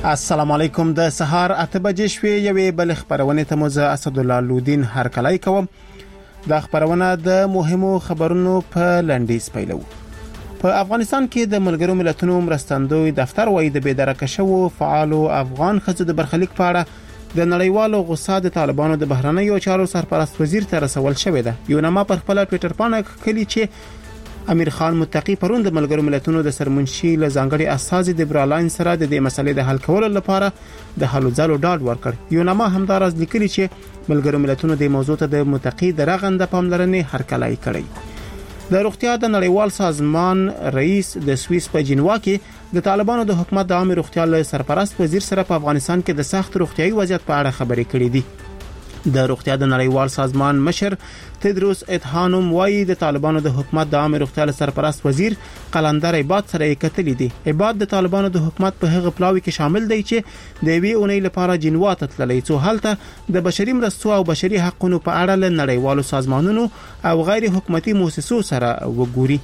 السلام علیکم. د سهار 8 بجې شوې یوې بل خبرونه ته مو زه اسد الله لودین هرکلای کوم. د خبرونه د مهمو خبرونو په لنډیز پیلو. په افغانستان کې د ملګرو ملتونو مرستندوی دفتر وایي د بېدرکه شوو فعالو افغان ښځو د برخلیک په اړه د نړیوالو غوسه د طالبانو د بهرنیو چارو سرپرست وزیر ته رسول شوې ده. یو نامه پر خپل ټوئیټر باندې کلی چې امیر خان متقی پرون د ملګرو ملتونو د سرمنشي له ځانګړي اساس د برالین سره د دې مسلې د حل کولو لپاره د حلو ځلو ډاډ ورکړ. یو نامه همدارز لیکلي چې ملګرو ملتونو د موضوع ته د متقی د رغنده پاملرنې هرکلای کړی. د روغتیا د نړیوال سازمان رئیس د سویس په جنوا کې د طالبانو د حکومت د عامه روغتیا له سرپرست وزیر سره په افغانستان کې د سخت روغتیايي وضعیت په اړه خبرې کړې دي. د روغتیا د نړیوال سازمان مشر تدروس ادحانوم وايي د طالبانو د حکومت د عامه روغتیا سرپرست وزیر قلندر عباد سره کتلې دي. عباد د طالبانو د حکومت په هغه پلاوي کې شامل دی چې د وی اونۍ لپاره جنوا ته تللی څو هلته د بشري مرستو او بشري حقوقو په اړه له نړیوالو سازمانونو او غیر حکومتي مؤسسو سره وګوري.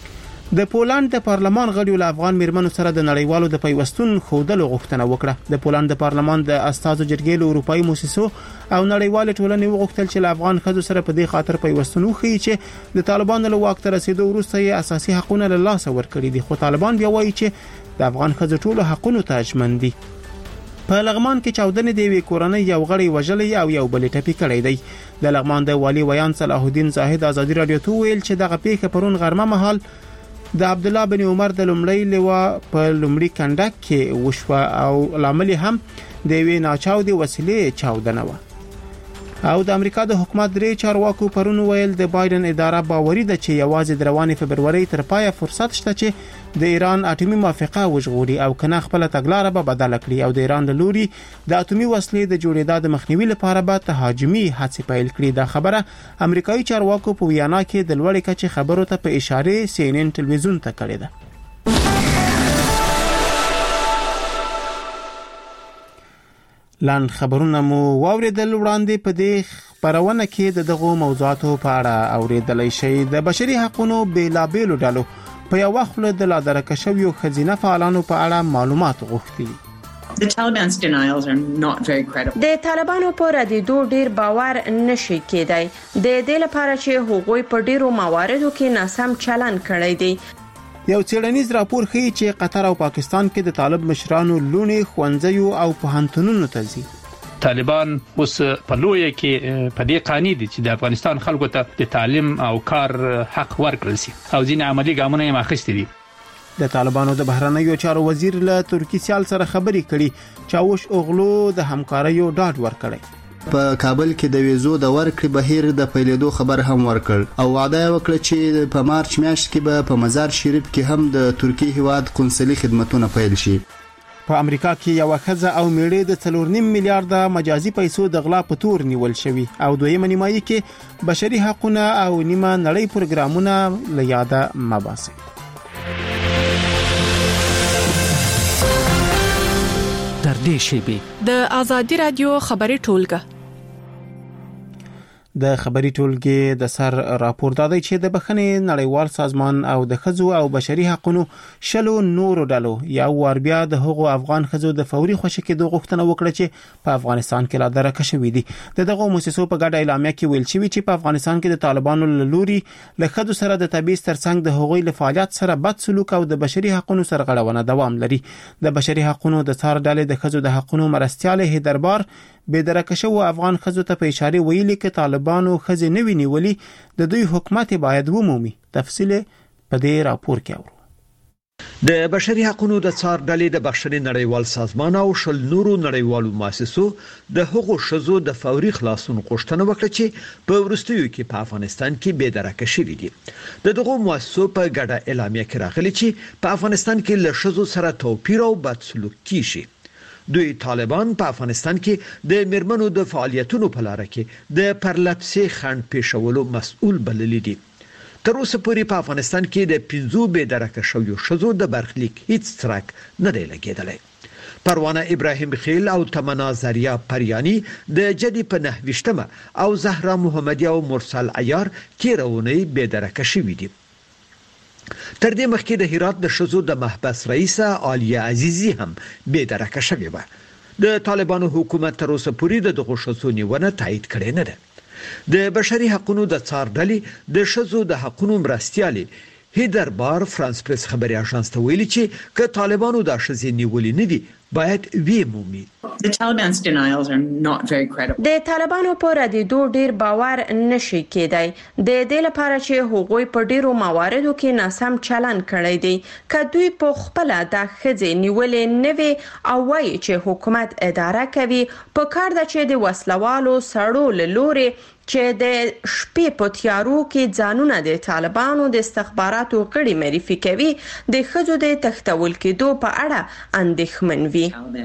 د پولند د پارلمان غړیو له افغان میرمنو سره د نړیوالو د پیوستون خودلو غوښتنه وکړه. د پولند د پارلمان د استازو جرګې له اروپאי مؤسسو او نړیوال ټولنې وغوښتل چې له افغان ښځو سره په دې خاطر پیوستون وکړي چې د طالبانو له واک ته رسیدو وروسته یې اساسي حقوقونه له لاسه ورکړي دي. خو طالبان بیا وایي چې د افغان ښځو ټولو حقوقو ته ژمن دي. په لغمان کې چاودنې د وی کورنۍ یو غړی وژلې او یو بل ټپي کړی دی. د لغمان د والی ویان صلاح الدین زاهد ازادي رادیو ته ویل چې دغه پیښه پرون غرمه مهال د عبد الله بن عمر د لومړی لوا په لومړي کندک کې وشوه او لامل هم د وی ناچاودي وسیلې چاودنه و. او د امریکا د حکومت درې چارواکو پرون ویل د بایدن اداره باوري ده چې یوازې د روانې فبروري تر پایه فرصت شته چې د ایران اټومي موافقه وژغوري او کنه خپل تګلارې به بدل کړي او د ایران د لوري د اټومي وسلې د جوړېدا د مخنیوي لپاره به تهاجمي هڅې پیل کړي. دا خبره امریکایي چارواکو په ویانا کې د لوړې کچې خبرو ته په اشاره CNN ټلویزیون ته کړې ده. لان خبرونه مو واوریدل. وړاندې په دې خبرونه کې دغه موضوعاتو په اړه اوریدلای شئ. د بشري حقوقو بیلابېلو ډلو په یو وخت له د لادرکه شویو خزینه فعالانو په اړه معلومات غوښتي. The Taliban's denials are not very credible. د طالبانو پر ردیدو ډیر باور نشي کېدای. د دې لپاره چې هغوی په ډیرو مواردو کې ناسم چلن کړی دی. یو څېړنیز راپور ښیي چې قطر او پاکستان کې د طالب مشرانو لونې خوندزیو او پوهنتونونو ته ځي. طالبان اوس په لوی کې په دې قانې دي چې د افغانستان خلکو ته د تعلیم او کار حق ورکړل شي او ځینې عملی ګامونه یې ماخستي دي. د طالبانو د بهرنیو چارو وزیر له ترکی سیال سره خبرې کړي. چاوش اوغلو د همکاریو ډاډ ورکړي. په کابل کې د ویزو د ورکړې بهیر د پیلېدو خبر هم ورکړ او وعده وکړه چې په مارچ میاشت کې به په مزار شریف کې هم د ترکی هیواد قونسلي خدماتونه پیل شي. په امریکا کې یو ښځه او میړه د 4.5 میلیارډ مجازي پیسو د غلا په تور نیول شوی او دویمه نیمایي کې بشري حقوقونه او نیمه نړۍ پروګرامونه له یاده مباسي. در دې شیبه د آزادي رادیو خبري ټولګه د خبري ټولګې د سر راپور دادی چې د بخښنې نړیوال سازمان او د ښځو او بشري حقوقو شلو نورو ډلو یا وربیا د هغو افغان ښځو د فوري خوشی کېدو غوښتنه وکړه چې په افغانستان کې لا درکه شوې دي. دغه مؤسسو په ګډه اعلامیه کې ویل شوی چې په افغانستان کې د طالبانو له لوري له ښځو سره د تبعیض ترڅنګ د هغوی له فعالیت سره بد سلوک او د بشري حقوقو سرغړونه دوام لري. د بشري حقوقو د څار ډلې د ښځو د حقوقو مرستياله دربار بېدرکه شو افغان ښځو ته په اشاره ویلي چې طالبانو ښځې نه ویني د دوی حکومت باید ومومي. تفصیل په دې راپور کې اورو. د بشري حقوقو د څار ډلې د بخښنې نړیوال سازمان او شل نورو نړیوالو مؤسسو د حقوقو شذو د فوري خلاصون غوښتنه وکړه چې په ورستیو کې په افغانستان کې بېدرکه شوي دي. دغه مؤسسو په ګډه اعلامیه کې راغلي چې په افغانستان کې له شذو سره توپیر او بد سلوک کیږي. دوی طالبان په افغانستان کې د میرمنو د فعالیتونو په لار کې د پرلپسې خنډ پیښولو مسؤل بللي دي. تر اوسه پورې په افغانستان کې د 15 بېدرکه شویو ښځو د برخلیک هیڅ څرک نه دی لګېدلی. پروانه ابراهیم خیل او تمنا زریا پریانی د جدي په 9 او زهرا محمدی او مرسل عیار تیرونی بېدرکه شوي دي. تر دې مخکې د هرات د شذو د محبس رئیسه عالیه عزیزی هم بې درکه شوې و. د طالبانو حکومت تر اوسه پورې دغه شذو نیونه تایید کړې نه ده. د بشري حقوقو د څار ډلې د شذو د حقوقو مرستيالي هیدر بار فرانس پریس خبري اژانس ته ویلي چې که طالبانو د شذې نیولې نه دي باید وی مومي. The Taliban's denials are not very credible. د طالبانو پر ردیدو ډیر باور نشي کېدای. د دې لپاره چې هغوی په ډیرو مواردو کې ناسم چلن کړی دی. که دوی په خپل د خځې نیولې نه وي او وایي چې حکومت اداره کوي، په کار ده چې د وسلوالو سړو له لوري چې د شپې په تیارو کې ځانونه د طالبانو د استخباراتو غړي معرفي کوي، د ښځو د تښتول کېدو په اړه اندېښمن وي.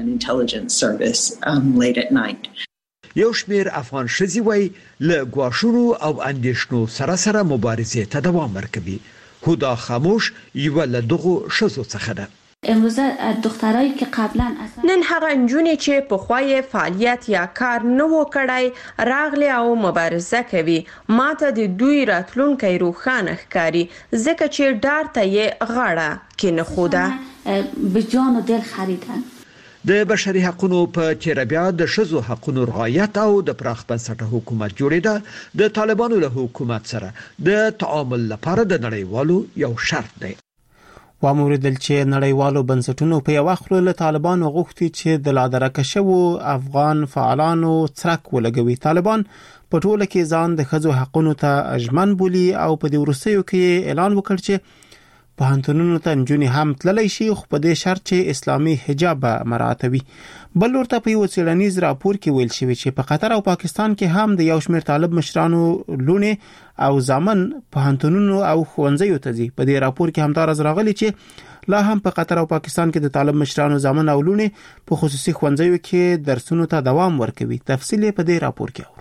یو شمیر افغان ښځې وایي له ګواښونو او اندېښنو سره مبارزې ته دوام ورکوي. هدا خاموش یو له دغو ښځو څخه ده. امروزه دخترایی که قبلا نن هغه انجونې چې په خوای فعالیت یا کار نه وکړای راغلي او مبارزه کوي، ماته د دوی راتلونکي روښانه ښکاري ځکه چې ډار ته یې غاړه کې نه خوده به جان و دل خریدن. د بشري حقوقو په تیر بیا د شذو حقوقو رعایت او د پراخ بنسټه حکومت جوړیدا د طالبانو له حکومت سره د تعامل لپاره د نړیوالو یو شرط دی. واموریدل چې نړیوالو بنسټونو په یو وخت له طالبانو غوښتي چې د لادرکه شوو افغان فعالانو څرک ولګوي. طالبان په ټوله کې ځان د ښځو حقوقو ته اجمن بولي او په دې ورسېو کې اعلان وکړ چې په هنتونونو ته نجونې هم تللی شي، خو په دې شرط چې اسلامي حجاب مراعاتوي. بل ورته په یو څېړنیز راپور کې ویل شوی چې په قطر او پاکستان کې هم د یو شمېر طالب مشرانو لونې او ځامن په هنتونونو او ښوونځیو ته ځي. په دې راپور کې همدارس راغلي چې لا هم په قطر او پاکستان کې د طالب مشرانو ځامن او لونې په خصوصي ښوونځیو کې درسونو ته دوام ورکوي. تفصیل په دې راپور کې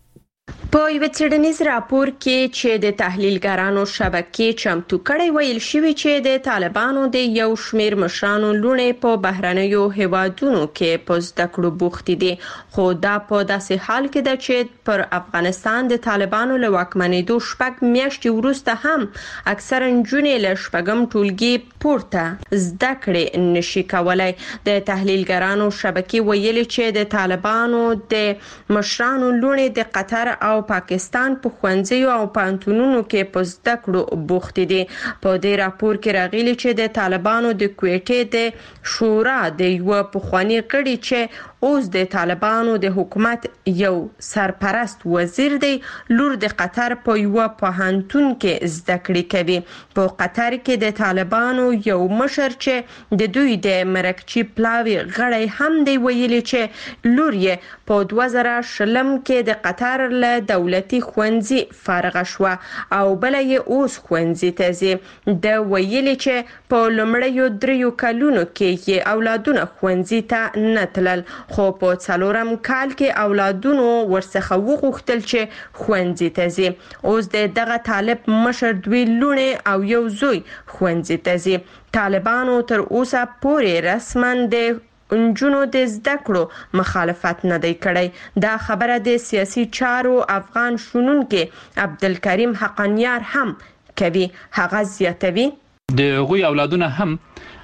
په یو څېړنیز راپور کې چې د تحلیلګرانو شبکې چمتو کړی ویل شوی چې د طالبانو د یو شمېر مشرانو لونې په بهرنیو هیوادونو کې په زده کړو بوخت دي، خو دا په داسې حال کې ده چې پر افغانستان د طالبانو له واکمنېدو 6 میاشتې وروسته هم اکثر نجونې له 8م ټولګي پورته زده کړې نشي کولای. د تحلیلګرانو شبکې ویلي چې د طالبانو د مشرانو لونې د قطر او پاکستان په ښوونځیو او پوهنتونونو کې په زده کړو بوخت دي. په دې راپور کې راغلي چې د طالبانو د کویټې د شورا د یو پخوانی غړي چې اوس د طالبانو د حکومت یو سرپرست وزیر دی، لور د قطر په یو پوهنتون کې زده کړې کوي. په قطر کې د طالبانو یو مشر چې د دوی د مرکچی پلاوی غړی هم دی ویلي چې لور یې په 2020 کې د قطر له دولتي ښوونځي فارغ شو او بل یې اوس ښوونځي ته ځي. د ویلي چې په لومړیو 3 کلونو کې یې اولادونه ښوونځي ته نه تلل، خو په 4م کال کې اولادونو ورڅخه وغوښتل چې ښوونځي ته ځي. اوس دغه طالب مشر 2 لوڼې او یو زوی ښوونځي ته ځي. طالبانو تر اوسه پورې رسما د انجونو د زده کړو مخالفت نه دی کړی. دا خبره د سیاسي چارو افغان شنونکي عبدالکریم حقانیار هم کوي. هغه زیاتوي د غوی اولادونه هم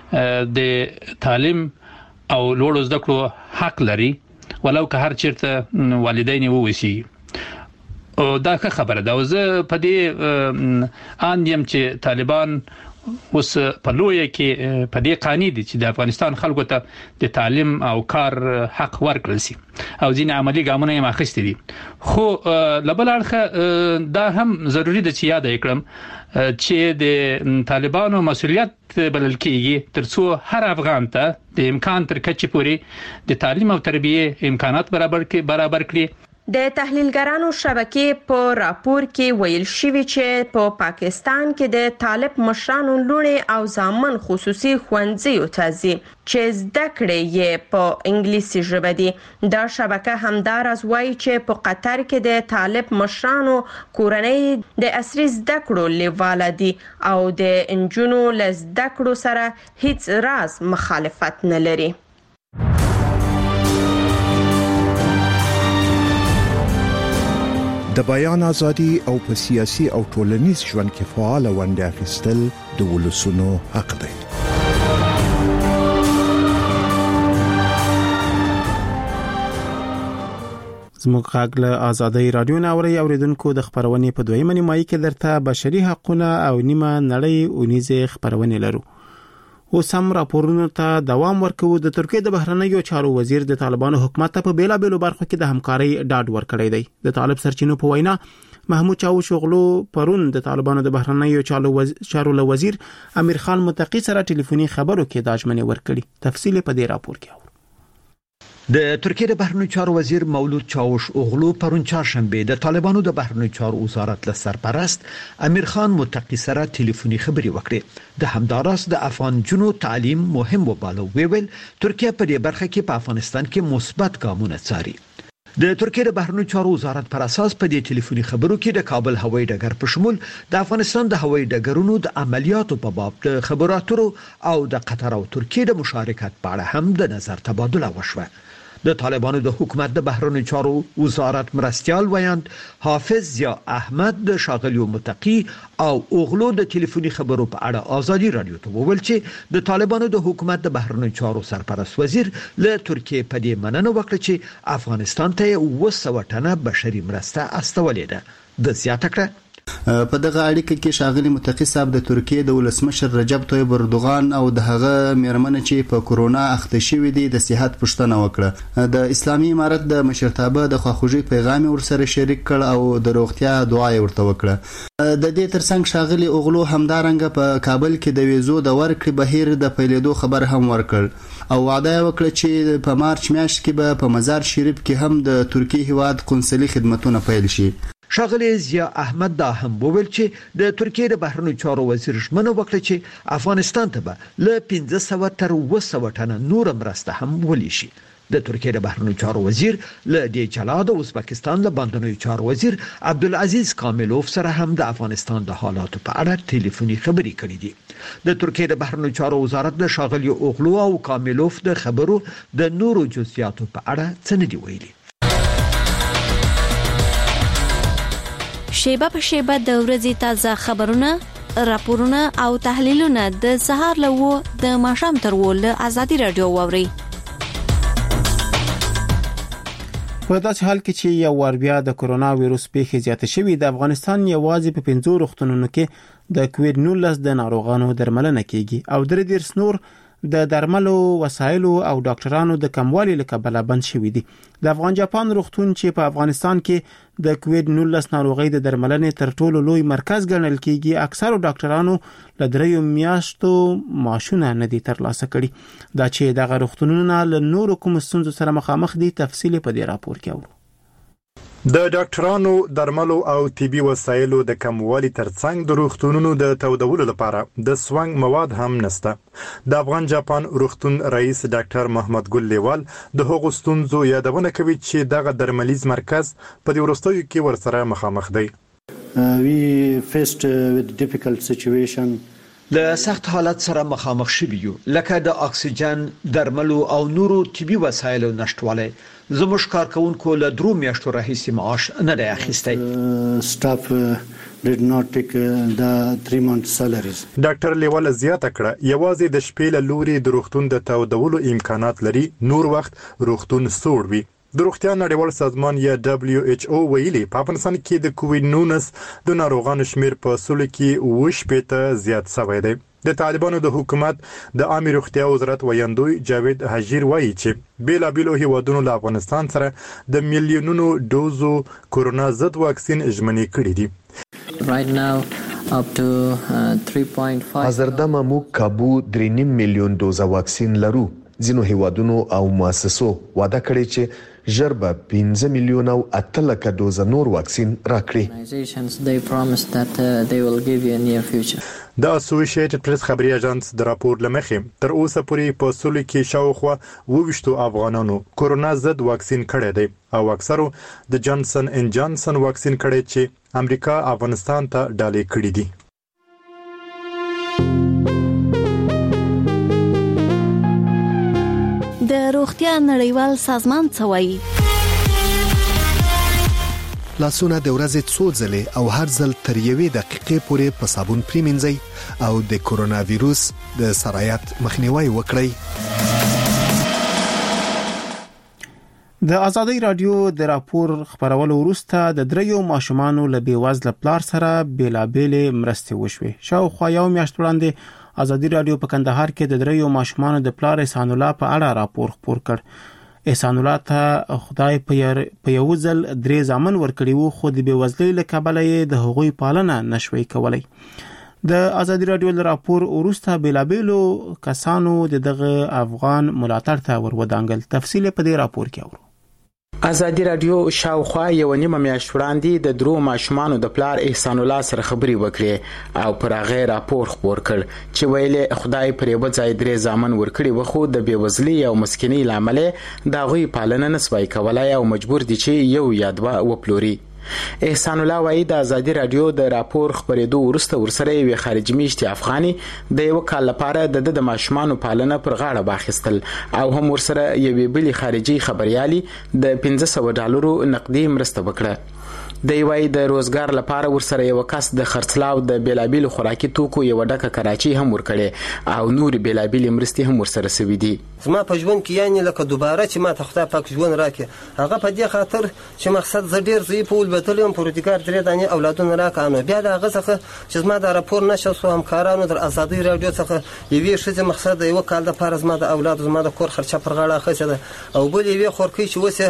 د تعلیم او لوړو زده کړو حق لري، ولو که هر چیرته والدین ووسی. او دا ښه خبره ده. زه په دې اندیم چې طالبان اوس په لوی کې په دې قانې دي چې د افغانستان خلکو ته د تعلیم او کار حق ورکړل شي او ځینې عملی ګامونه یې اخیستي دي. خو لبل اړخه دا هم ضروری ده چې یاد کړم چې د طالبانو مسؤلیت بلل کېږي ترڅو هر افغان ته د امکان تر کچې پورې د تعلیم او تربیه امکانات برابر کړي. د تحلیلګرانو شبکې په راپور کې ویل شوی چې په پاکستان کې د طالب مشرانو لوڼې او ځامن خصوصي ښوونځیو ته ځي چې زده کړې یې په انګلیسي ژبه دي. دا شبکه همداراز وایي چې په قطر کې د طالب مشرانو کورنۍ د عصري زده کړو لیواله دي او د انجونو له زده کړو سره هیڅ راز مخالفت نه لري. د بیان ازادي او په سیاسي او ټولنیز ژوند کې فعال ونډه اخیستل د ولسونو حق دی. زموږ غږ له آزادۍ رادیو ناوړي اوریدونکو د خبرونې په دویمه نیمایي کې درته بشري حقوقونه او نیمه نړۍ اونیزه خبرونه لرو. اوس هم راپورونو ته دوام ورکوو. د ترکیه د بهرنیو چارو وزیر د طالبانو حکومت ته په بیلابېلو برخو کې د همکارۍ ډاډ ورکړی دی. د طالب سرچینو په وینا محمود چاوشوغلو پرون د طالبانو د بهرنیو چارو وزیر امیر خان متقی سره ټلیفوني خبرو کې د اجمنې ورکړي. تفصیل په دې راپور کې د ترکیه د بهرنیو چارو وزیر مولود چاوشوغلو پرون چهارشنبه د طالبانو د بهرنیو چارو وزارت له سرپرست امیر خان متقی سره ټلیفوني خبرې وکړې. د همداراز د افغان جنو تعلیم مهم وباله. ویل ترکیه په دې برخه کې په افغانستان کې مثبت ګامونه څاري. د ترکیه د بهرنیو چارو وزارت پر اساس په دې ټلیفوني خبرو کې د کابل هوایي ډګر په شمول د افغانستان د هوایي ډګرونو د عملیاتو په باب د خبرو اترو او د قطر او ترکیه د مشارکت په اړه هم د نظر تبادله وشوه. د طالبانو د حکومت د بهرنیو چارو وزارت مرستيال ویاند حافظ ضیا احمد د شاغلی متقی او اوغلو د ټلیفوني خبرو په اړه آزادي رادیو ته وویل چې د طالبانو د حکومت د بهرنیو چارو سرپرست وزیر له ترکیه په دې مننه وکړه چې افغانستان ته 200 ټنه بشري مرسته استولې ده. د زیاته کړه په دغه اړیکه کې شاغلی متقی صاحب د ترکیه د ولسمشر رجب طیب اردوغان او د هغه میرمنه چې په کورونا اخته شوې دي د صحت پوښتنه وکړه. د اسلامي امارت د مشرتابه د خواخوږي پیغام ورسره شریک کړ او د روغتیا دعا ورته وکړه. د دې ترڅنګ شاغلی اوغلو همدارنګه په کابل کې د ویزو د ورکړې بهیر د پیلېدو خبر هم ورکړ او وعده وکړه چې په مارچ میاشت کې به په مزار شریف کې هم د ترکیه هیواد قونسلي خدماتونه پیل شي. شاغلی ضیا احمد دا هم وویل چې د ترکیه د بهرنیو چارو وزیر ژمنه وکړه چې افغانستان ته به له 500 تر 200 ټنه نور مرسته هم ولي شي. د ترکیه د بهرنیو چارو وزیر له دې جلا د ازبکستان له باندنیو چارو وزیر عبدالعزیز کاملوف سره هم د افغانستان د حالاتو په اړه ټلیفوني خبرې کړې دي. د ترکیه د بهرنیو چارو وزارت د شاغلی اوغلو او کاملوف د خبرو د نورو جزئیاتو په اړه څه نه دی ویلي. شیبه په شیبه د ورځې تازه خبرونه، راپورونه او تحلیلونه د سهار له د ماښام تر له آزادي رادیو ووري. په داسې حال کې چې یو وار بیا د کورونا وایروس پیښې زیاتې شوې، د افغانستان یوازې په 15 روغتونونو کې د کووید 19 د ناروغانو درملنه کیږي او 3 نور د درملو وسایلو او ډاکټرانو د کموالي له کبله بند شوې دي. د افغان جاپان روغتون چې په افغانستان کې د کووید 19 ناروغۍ د درملنې تر ټولو لوی مرکز ګڼل کیږي، اکثرو ډاکټرانو له 3 میاشتو معاشونه نه دي ترلاسه کړي. دا چې دغه روغتونونه له نورو کوم ستونزو سره مخامخ دي، تفصیل په دې راپور کې اورو. د ډاکټرانو، درملو او طبي وسایلو د کموالي ترڅنګ د روغتونونو د تودولو لپاره د سونګ مواد هم نشته. د افغان جاپان روغتون رئیس ډاکټر محمد ګل لیوال د هغو ستونزو یادونه کوي چې دغه درملیز مرکز په دې وروستیو کې ورسره مخامخ دی. We faced with difficult situation. له سخت حالت سره مخامخ شوي یو، لکه د اکسیجن، درملو او نورو طبي وسایلو نشټوالی. زموږ کارکونکو له 3 میاشتو راهیسې معاش نه دی اخیستی. Staff did not take the 3 month salaries. ډاکټر لیوال زیاته کړه یوازې د شپې له لوري د روغتون د تودولو امکانات لري، نور وخت روغتون سوړ وي. د روغتیا نړیوال سازمان یا WHO ویلي په افغانستان کې د کووید 19 د ناروغانو شمیر په سلو کې 80 زیات شوی دی. د طالبانو د حکومت د عامه روغتیا وزارت ویاندوی جاوید حجیر وایي چې بیلابیلو هیوادونو له افغانستان سره د میلیونونو ډوزو کورونا ضد واکسین ژمنې کړې دي. Right now up to 3.5 حاضردمه موږ کابو 3.5 میلیون دوزه واکسین لرو. ځینو هیوادونو او مؤسسو وعده کړې چې ژر به 15 میلیون او 8 لک دوزه نور واکسین راکړي. د اسوسییټډ پریس خبري اژانس د راپور لمخې تر اوسه پورې په سلو کې شاوخوا 22 افغانانو کورونا ضد واکسین کړی دی او اکثرو د جانسن ان جانسن واکسین کړی چې امریکا افغانستان ته ډالې کړی دي. د روغتیا نړیوال سازمان څه وایي؟ لاسونه د ورځې 2 ځله او هر ځل تر 1 دقیقې پورې په صابون پریمنځئ او د کورونا وایروس د سرایت مخنیوي وکړئ. د ازادي رادیو د راپور خبرولو وروسته د دریو ماشومانو له بیوزله پلار سره بیلابېل مرستې وشوې. شاوخوا یو میاشت وړاندې ازادي رادیو په کندهار کې د دریو ماشومانو د پلار احسان الله په اړه راپور خپور کړ. احسان الله ته خدای په یو ځل 3 ځامن ورکړي وو، خو د بیوزلۍ له کبله یې د هغوی پالنه نشوي کولای. د ازادي رادیو له راپور وروسته بیلابېلو کسانو دغه افغان ملاتړ ته ورودانګل. تفصیل په دې راپور کې اورو. ازادي رادیو شاوخوا یو نیمه میاشت وړاندې د درو ماشومانو د پلار احسان الله سره خبري وکړي او پر هغه راپور خپور کړ چې ویلې خدای پر یو ځای 3 ځامن ورکړي وخو د بیوزلۍ او مسکینۍ لامل دا غوي پالنه نسوي کولای او مجبور دي چې یو یا دوه وپلوري. احسان الله وايي د ازادي رادیو د راپور خبرېدو وروسته ورسره یو خارجي میشتي افغاني د یو کال لپاره د ماشومانو پالنه پر غاړه واخیستل او هم ورسره یو بلی خارجي خبريالي د $500 نقدي مرسته وکړه. د یوای د روزګار لپاره ورسره یو کس د خرڅلاو د بیلابیل خوراکي توکو یو ډکه کراچي هم ورکړي او نور بیلابیل مرستي هم ورسره سوي دي. زما په ژوند کې یعنی لکه دوباره چې ما ته خدای پاک ژوند راکړي هغه په دې خاطر چې مقصد ز ډیر زی په ولبتلم پروتیکار 3 دانه اولادونه راکانو بیا دا غزه چې زما د راپور نشو سو همکارانو در ازادي رادیو څخه یوې شته مقصد یو کال د پاره زما د اولاد زما د کور خرچه پر غاړه خسته او بل یوې خورکی چې وسه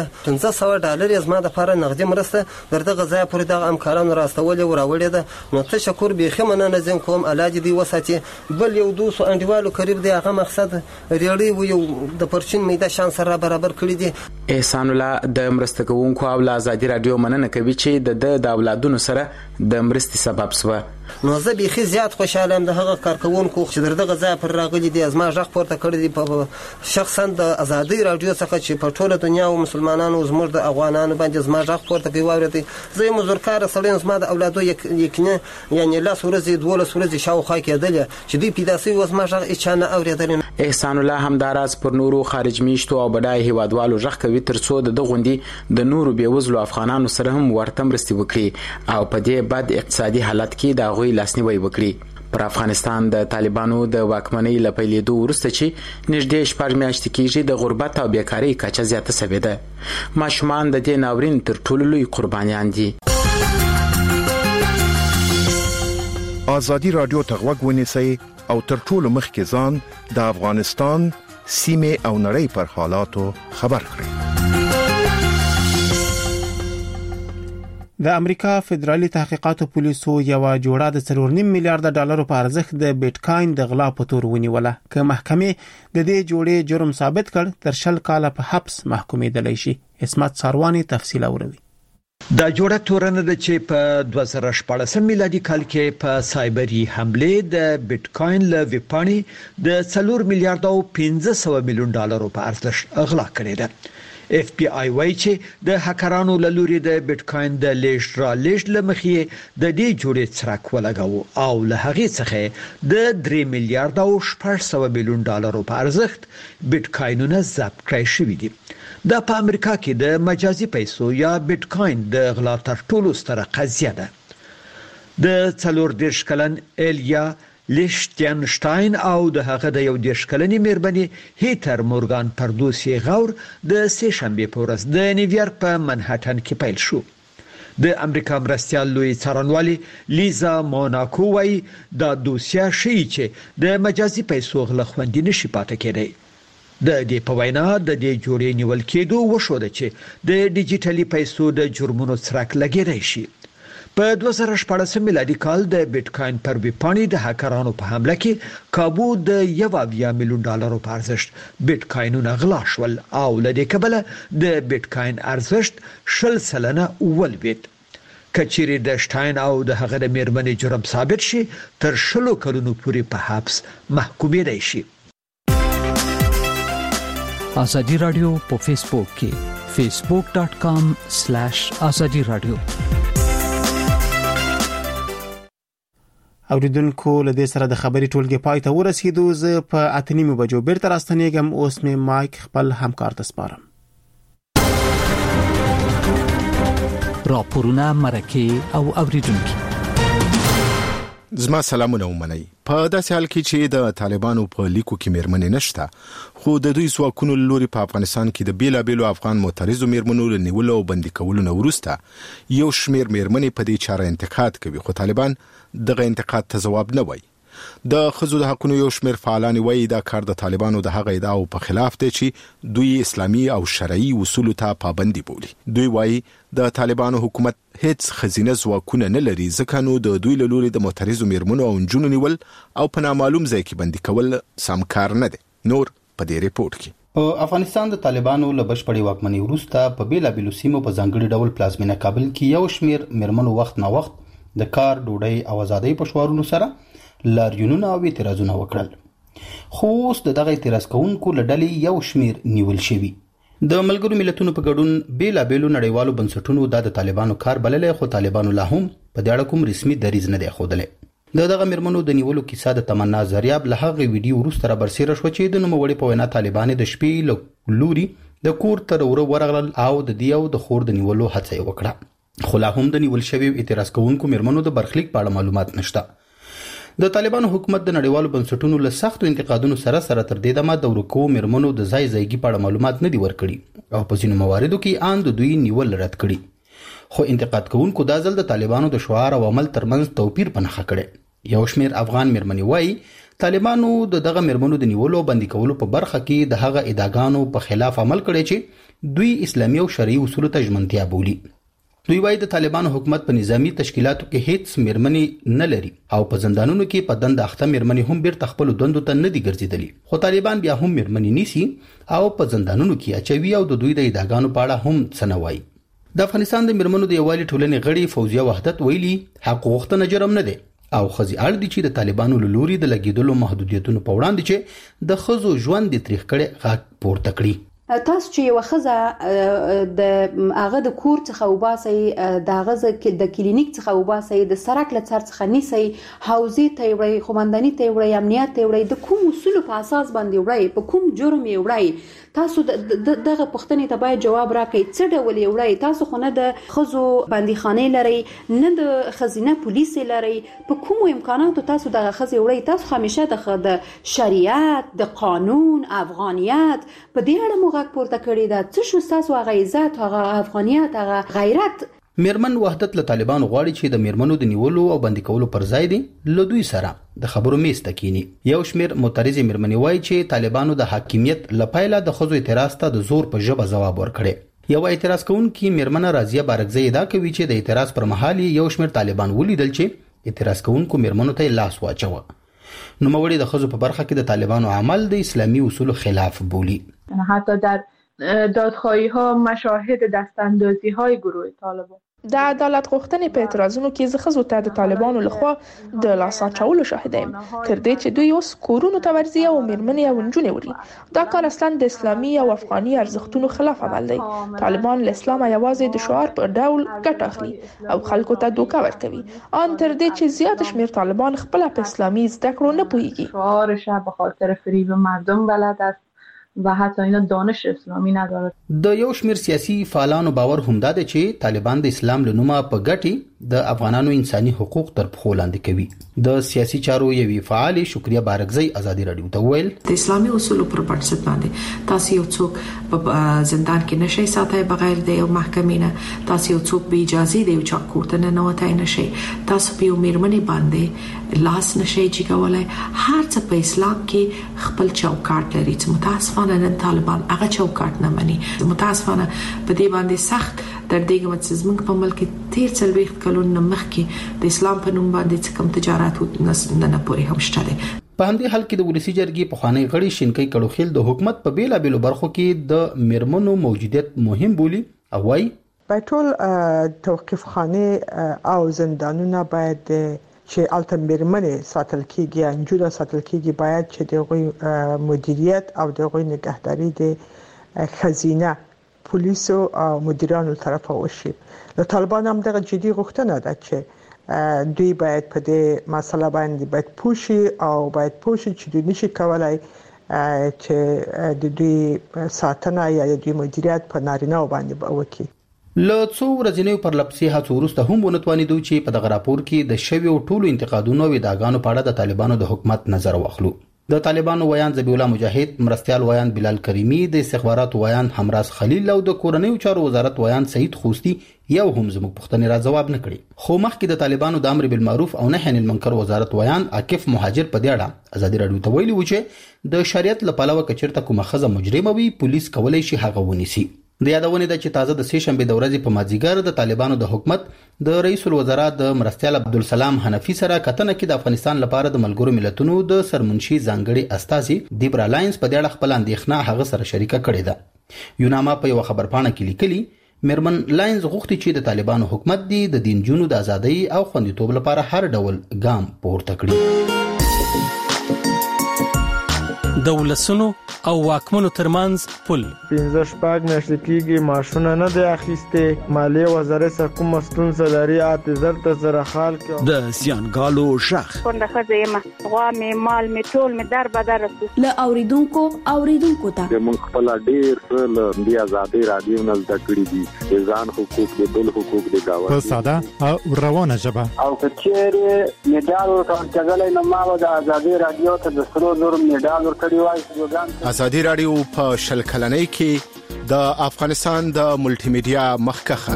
$500 زما د پاره نقدي مرسته درته غزا پر د همکارانو راستولې وراولې ده. نو تشکر به خمنه نزم کوم علاج دی وساتي بل یو 200 انډیوالو قریب دی هغه مقصد ریړی و یو د پرچین میده شان سره برابر کړی دي. احسان الله د مرسته کوونکو او ازادي رادیو مننه کوي چې د اولادونو سره د مرستې سبب سو. نو زه به خي زیات خوشاله ام د هغه کارکونکو چې دغه ځای پر راغلي دي ازما ژغ پورته کړی دي په شخصا د ازادي رادیو څخه چې په ټوله دنیا او مسلمانانو زموږ د افغانانو باندې ازما ژغ پورته کوي واوري. زه مزورکار سړی زما د اولادو یکنه یعنی لاس ورځي 12 ورځي شاوخوا کېدل چې دوی پیداسي ازما ژغ اچانه اوریدل. احسان الله همداراز پر نورو خارج میشتو او بډای هیوادوالو ژغ کوي ترڅو د غوندي د نورو بیوزلو افغانانو سره هم ورته مرستي وکړي او په دې بد اقتصادي حالت کې دا غوي لاسنیوي وکړي. پر افغانستان د طالبانو د واکمنۍ لپیلیدو وروسته چې نږدې 4 میاشتې کېږي د غربت او بیکاری کچه زیاته شوې ده. ماشومان د دې ناورین تر ټولو لوی قربانیان دي. ازادي رادیو ته غوږ ونیسئ او تر ټولو مخکې ځان د افغانستان سیمه او نړۍ پر حالاتو خبر کړئ. د امریکا فدرالي تحقیقاتو پولیسو یو جوړه د $4.5 میلیارډ په ارزښت د بیټکاین د غلا په تور ونیوله که محکمې د دې جوړې جرم ثابت کړ تر 10 کاله په حبس محکومېدلی شي. اسمت ساروانی تفصیل اوري. دا جوړه تورنه ده چې په 2014 میلادي کال کې په سایبری حمله د بیټکاین له ویپانی د $4 میلیارډ په ارزښت اغلا کړې ده. اف بی آی وايي چې د هکرانو له لوري د بیټکاین د لیږد لمخې د دې جوړې څرک ولګاو او له هغې څخه د $3 میلیارډ په ارزښت بیټکاینونه ضبط کړی شوی دي. دا په امریکا کې د مجازي پیسو یا بیټکاین د غلا تر ټولو ستره قضیه ده. د 40 کلن الیا لیشتنشتاین او د هغه د 11 کلنې مېرمنې هیتر مورګان پردوسی غور د سه شنبه په ورځ د نیویارک په منهټن کې پیل شو. د امریکا مرستيال لوی څارنوالي لیزا موناکو وايي دا دوسیه شي چې د مجازي پیسو غلا خوندې نشي پاتې کېدی. د دې په وینا د دې جوړې نیول کېدو وشو چې د ډیجیټلي پیسو د جرمونو څرک لګیدای شي. په 2014 میلادي کال د بیټکاین پر ویپانی د هکرانو په حمله کې کابو د $1 میلیون په ارزښت بیټکاینونه غلا شول او لدې کبله د بیټکاین ارزښت 10% ولوید. کچيري د شټاین او د هغه د میرمنې جرم ثابت شي تر 10 کلونو پورې په حبس محکومېدای شي. ازادي رادیو په فیسبوک کې facebook.com/azadi radio. اوریدونکو له دې سره د خبري ټولګي پای ته ورسېدو. زه په 8:30 بجو بیرته راستنېږم. اوس مې مایک خپل همکار ته سپارم. راپورونه مرکه او اوریدونکو. زما سلامونه ومنئ. په داسې حال کې چې د طالبانو په لیکو کې میرمنې نشته، خو د دوی ځواکونو لوري په افغانستان کې د بیلابیلو افغان معترضو میرمنو له نیولو او بندي کولو نه وروسته یو شمیر میرمنې په دې چاره انتقاد کوي، خو طالبان دغه انتقاد ته ځواب نه وایي. د ښځو د حقوقو یو شمیر فعالان وایي دا کار د طالبانو د هغه ادعاو په خلاف دی چې دوی اسلامي او شرعي اصولو ته پابندي بولي. دوی وایي د طالبانو حکومت هیڅ خزینه ځواکونه نه لري، ځکه نو د دوی له لوري د معترضو میرمنو او نجونو نیول او په نامعلوم ځای کې بندي کول سم کار نه دی. نور په دې ریپورت کې په افغانستان د طالبانو له بشپړې واکمنۍ وروسته په بیلابیلو سیمو په ځانګړي ډول پلازمینه کابل کې یو شمیر میرمنو وخت نه وخت د کار، ډوډۍ او ازادۍ په شعارونو سره لاریونونه او اعتراضونه وکړل. خو اوس دغه اعتراض کوونکو له ډلې یو شمیر نیول شوي. د ملګرو ملتونو په ګډون بیلابیلو نړیوالو بنسټونو د طالبانو کار بللی، خو طالبانو لا هم په دې اړه کوم رسمي دریځ نه دی ښودلی. دغه میرمنو د نیولو کیسه د تمنا زریاب له هغه ویډیو وروسته رابرسېره شوه چې د نوموړي په وینا طالبان د شپې له لوري د کور تر وره ورغلل او د دې او د خور د نیولو هڅه یې وکړه. خو لا هم د نیول شوي اعتراض کوونکو میرمنو د برخلیک په اړه معلومات نشته. د طالبانو حکومت د نړیوالو بنسټونو له سختو انتقادونو سره تر دې دمه د ورکو میرمنو د ځای ځایګي په اړه معلومات نه دي ورکړي او په ځینو مواردو کې ان د دوی نیول رد کړي. خو انتقاد کوونکو دا ځل د طالبانو د شعار او عمل ترمنځ توپیر په نښه کړي. یو شمیر افغان میرمنې وایي طالبانو دغه میرمنو د نیولو او بندي کولو په برخه کې د هغه ادعاګانو په خلاف عمل کړی چې دوی اسلامي او شرعي اصولو ته ژمنتیا بولي. دوی وایي د طالبانو حکومت په نظامی تشکیلاتو کې هیڅ میرمنې نه لري او په زندانونو کې په دند اخته میرمنې هم بیرته خپل دندو ته نه دي ګرځېدلي. خو طالبان بیا هم میرمنې نیسي او په زندانونو کې اچوي او د دوی د ادعاګانو په اړه هم څه نه وایي. د افغانستان د میرمنو د یووالي ټولنې غړي فوزیه وحدت ویلي حق غوښتنه جرم نه دی او ښځې اړ دي چې د طالبانو له لوري د لګیدلو محدودیتونو په وړاندې چې د ښځو ژوند د تریخ کړي غږ پورته کړي. تاسو چې یو خزه د هغه د کور څخه وباسي، د هغه د کلینیک څخه وباسي، د سرک له څار څخه نیسي، حوزې ته وړي، خمنداني ته وړي، امنیت ته وړي، د کوم اصول په اساس باندې وړي، په کوم جرم یې وړي؟ تاسو دغه پوښتنې ته باید جواب راکړئ. څه ډول یې وړي؟ تاسو خو نه د خزو بندیخانه لري، نه د خزینه پولیس لري، په کوم امکاناتو تاسو دغه خزې وړي؟ تاسو همیشه د شریعت، د قانون، افغانیت په دې اړه پورته کړی دا څه شو تاسو هغه عزت، هغه افغانیت، هغه غیرت؟ میرمن وحدت له طالبانو غواړي چې د میرمنو د نیولو او بندي کولو پر ځای دي له دوی سره د خبرو میز ته کینی. یو شمیر معترض میرمنې وایي چې طالبانو د حاکمیت لپاره د خزو اعتراض ته د زور په ژبه ځواب ورکړي. یو اعتراض کوونکی میرمنه رازیه بارکزی دا کوي چې د اعتراض پر مهال یو شمیر طالبان ولیدل چې اعتراض کوونکو میرمنو ته لاس واچوه. نوموړي د خزو په برخه کې د طالبانو عمل د اسلامي اصولو خلاف بولی. حتی در دادخواهی ها مشاهد دستاندازی های گروه طالبان د عدالت غوښتنې په اعتراضونو کې زخزو ته د طالبانو لخوا د لاس اچولو شاهدیم، تر دې چې دوی اوس کورونو ته ورځي او میرمنې او نجونې وړي. دا کار اصلا د اسلامي او افغاني ارزښتونو خلاف عمل دی. طالبان له اسلام یوازې د شعار په ډول ګټه اخلي او خلکو ته دوکه ورکوي، ان تر دې چې زیات شمیر طالبان خپل په اسلامي زده کړو نه پوهیږي. شعارش به خاطر فریب مردم بلد است و حتی اینا دانش اسلامی نداره. د یو شمیر سیاسي فعالانو باور هم ده چې طالبان د اسلام له نومه په ګټي د افغانانو انساني حقوق تر پښو لاندې کوي. د سیاسي چارو یوې فعال شکریه بارکزی ازادي رادیو ته ویل د اسلامي اصولو پر بنسټ باندې تاسو یو څوک په زندان کې نشئ ساتای بغیر د یو محکمې نه، تاسو یو څوک به اجازه دی چې کوټه نه وتای نشئ، تاسو په یو میرمنې باندې لاس نشئ چې کولای. هر څه په اسلام کې خپل چوکاټ لري چې متاسفانه نن طالبان هغه چوکاټ نه مني. متاسفانه په دې باندې سخت در دې کوم چې زموږ په ملک تیر څلويخت کلونه مخکې د اسلام په نوم باندې کوم تجارت نه پورې هم شته. په همدې حال کې د ولسی جرګې په خوانی غړي شینکۍ کړوخیل د حکومت په بیلابېلو برخو کې د میرمنو موجودیت مهم بولی او وايي په ټول توقيف خانه او زندانونه باید چې الته میرمنې ساتل کیږي، انجوله ساتل کیږي، باید چې دغه مدیریت او دغه نگهداری د خزینه پولیسو او مدیرانو طرفه وشي. د طالبان هم دغه جدي غوښتنه ده چې دوی باید په دې مسله باندې باید پوښي او باید پوښي چې دوی نشي کولای چې د دوی ساتنه یا د دوی مدیریت په نارینه باندې وکړي. له څو ورځې پر لپسې هڅو وروسته هم ونتوانیدو چې په دغه راپور کې د شویو ټولو انتقادونو او ادعاګانو په اړه د طالبانو د حکومت نظر واخلو. د طالبانو ویان ذبیح الله مجاهد، مرستیال ویان بلال کریمی، د استخباراتو ویان همراز خلیل او د کورنیو چارو وزارت ویان سعید خوستی یو هم زموږ پوښتنې را جواب نه کړي. خو مخکې د طالبانو د امر بالمعروف او نهي عن المنکر وزارت ویان عاکف مهاجر په دې اړه ازادي رادیو ته ویلي و چې د شریعت له پلوه کچرته کومه خزه مجرمه وي پولیس کولای شي هغه ونیسي. د یادونه ده چې تازه د سې شنبه د ورځې په مازیګر د طالبانو د حکومت د رئیس الوزرا د مرستیال عبدالسلام حنفي سره کتنه کې د افغانستان لپاره د ملګرو ملتونو د سرمنشي ځانګړي استازي دیبرا لاینز په دې اړه خپل اندېښنه هغه سره شریکه کړې ده. یوناما په یو خبرپاڼه کې لیکلي میرمن لاینز غوښتي چې د طالبانو حکومت دی د دینجونو د ازادۍ او خوندیتوب لپاره هر ډول ګام پورته کړي. د ولسونو او واکمنو ترمنځ پل 15 میاشتې کېږي معاشونه نه دی اخیسته. مالیه وزارت سره کوم ستونزه لري اعتذار ته سره حال کې د سیانګالو شخ څنګه خزه غوا مې مال مې ټول مې در بدر له اوریدونکو ته موږ خپل ډیر څه د آزادۍ رادیو نه زده کړی دي ځان حقوق د بل حقوق د گاوند په ساده او روانه ژبه او کچېره میډال ورکړل نو ما د آزادۍ رادیو ته د سرو نور میډال ازادي رادیو په شل کلنۍ کې د افغانستان د ملټي میډیا مخکخه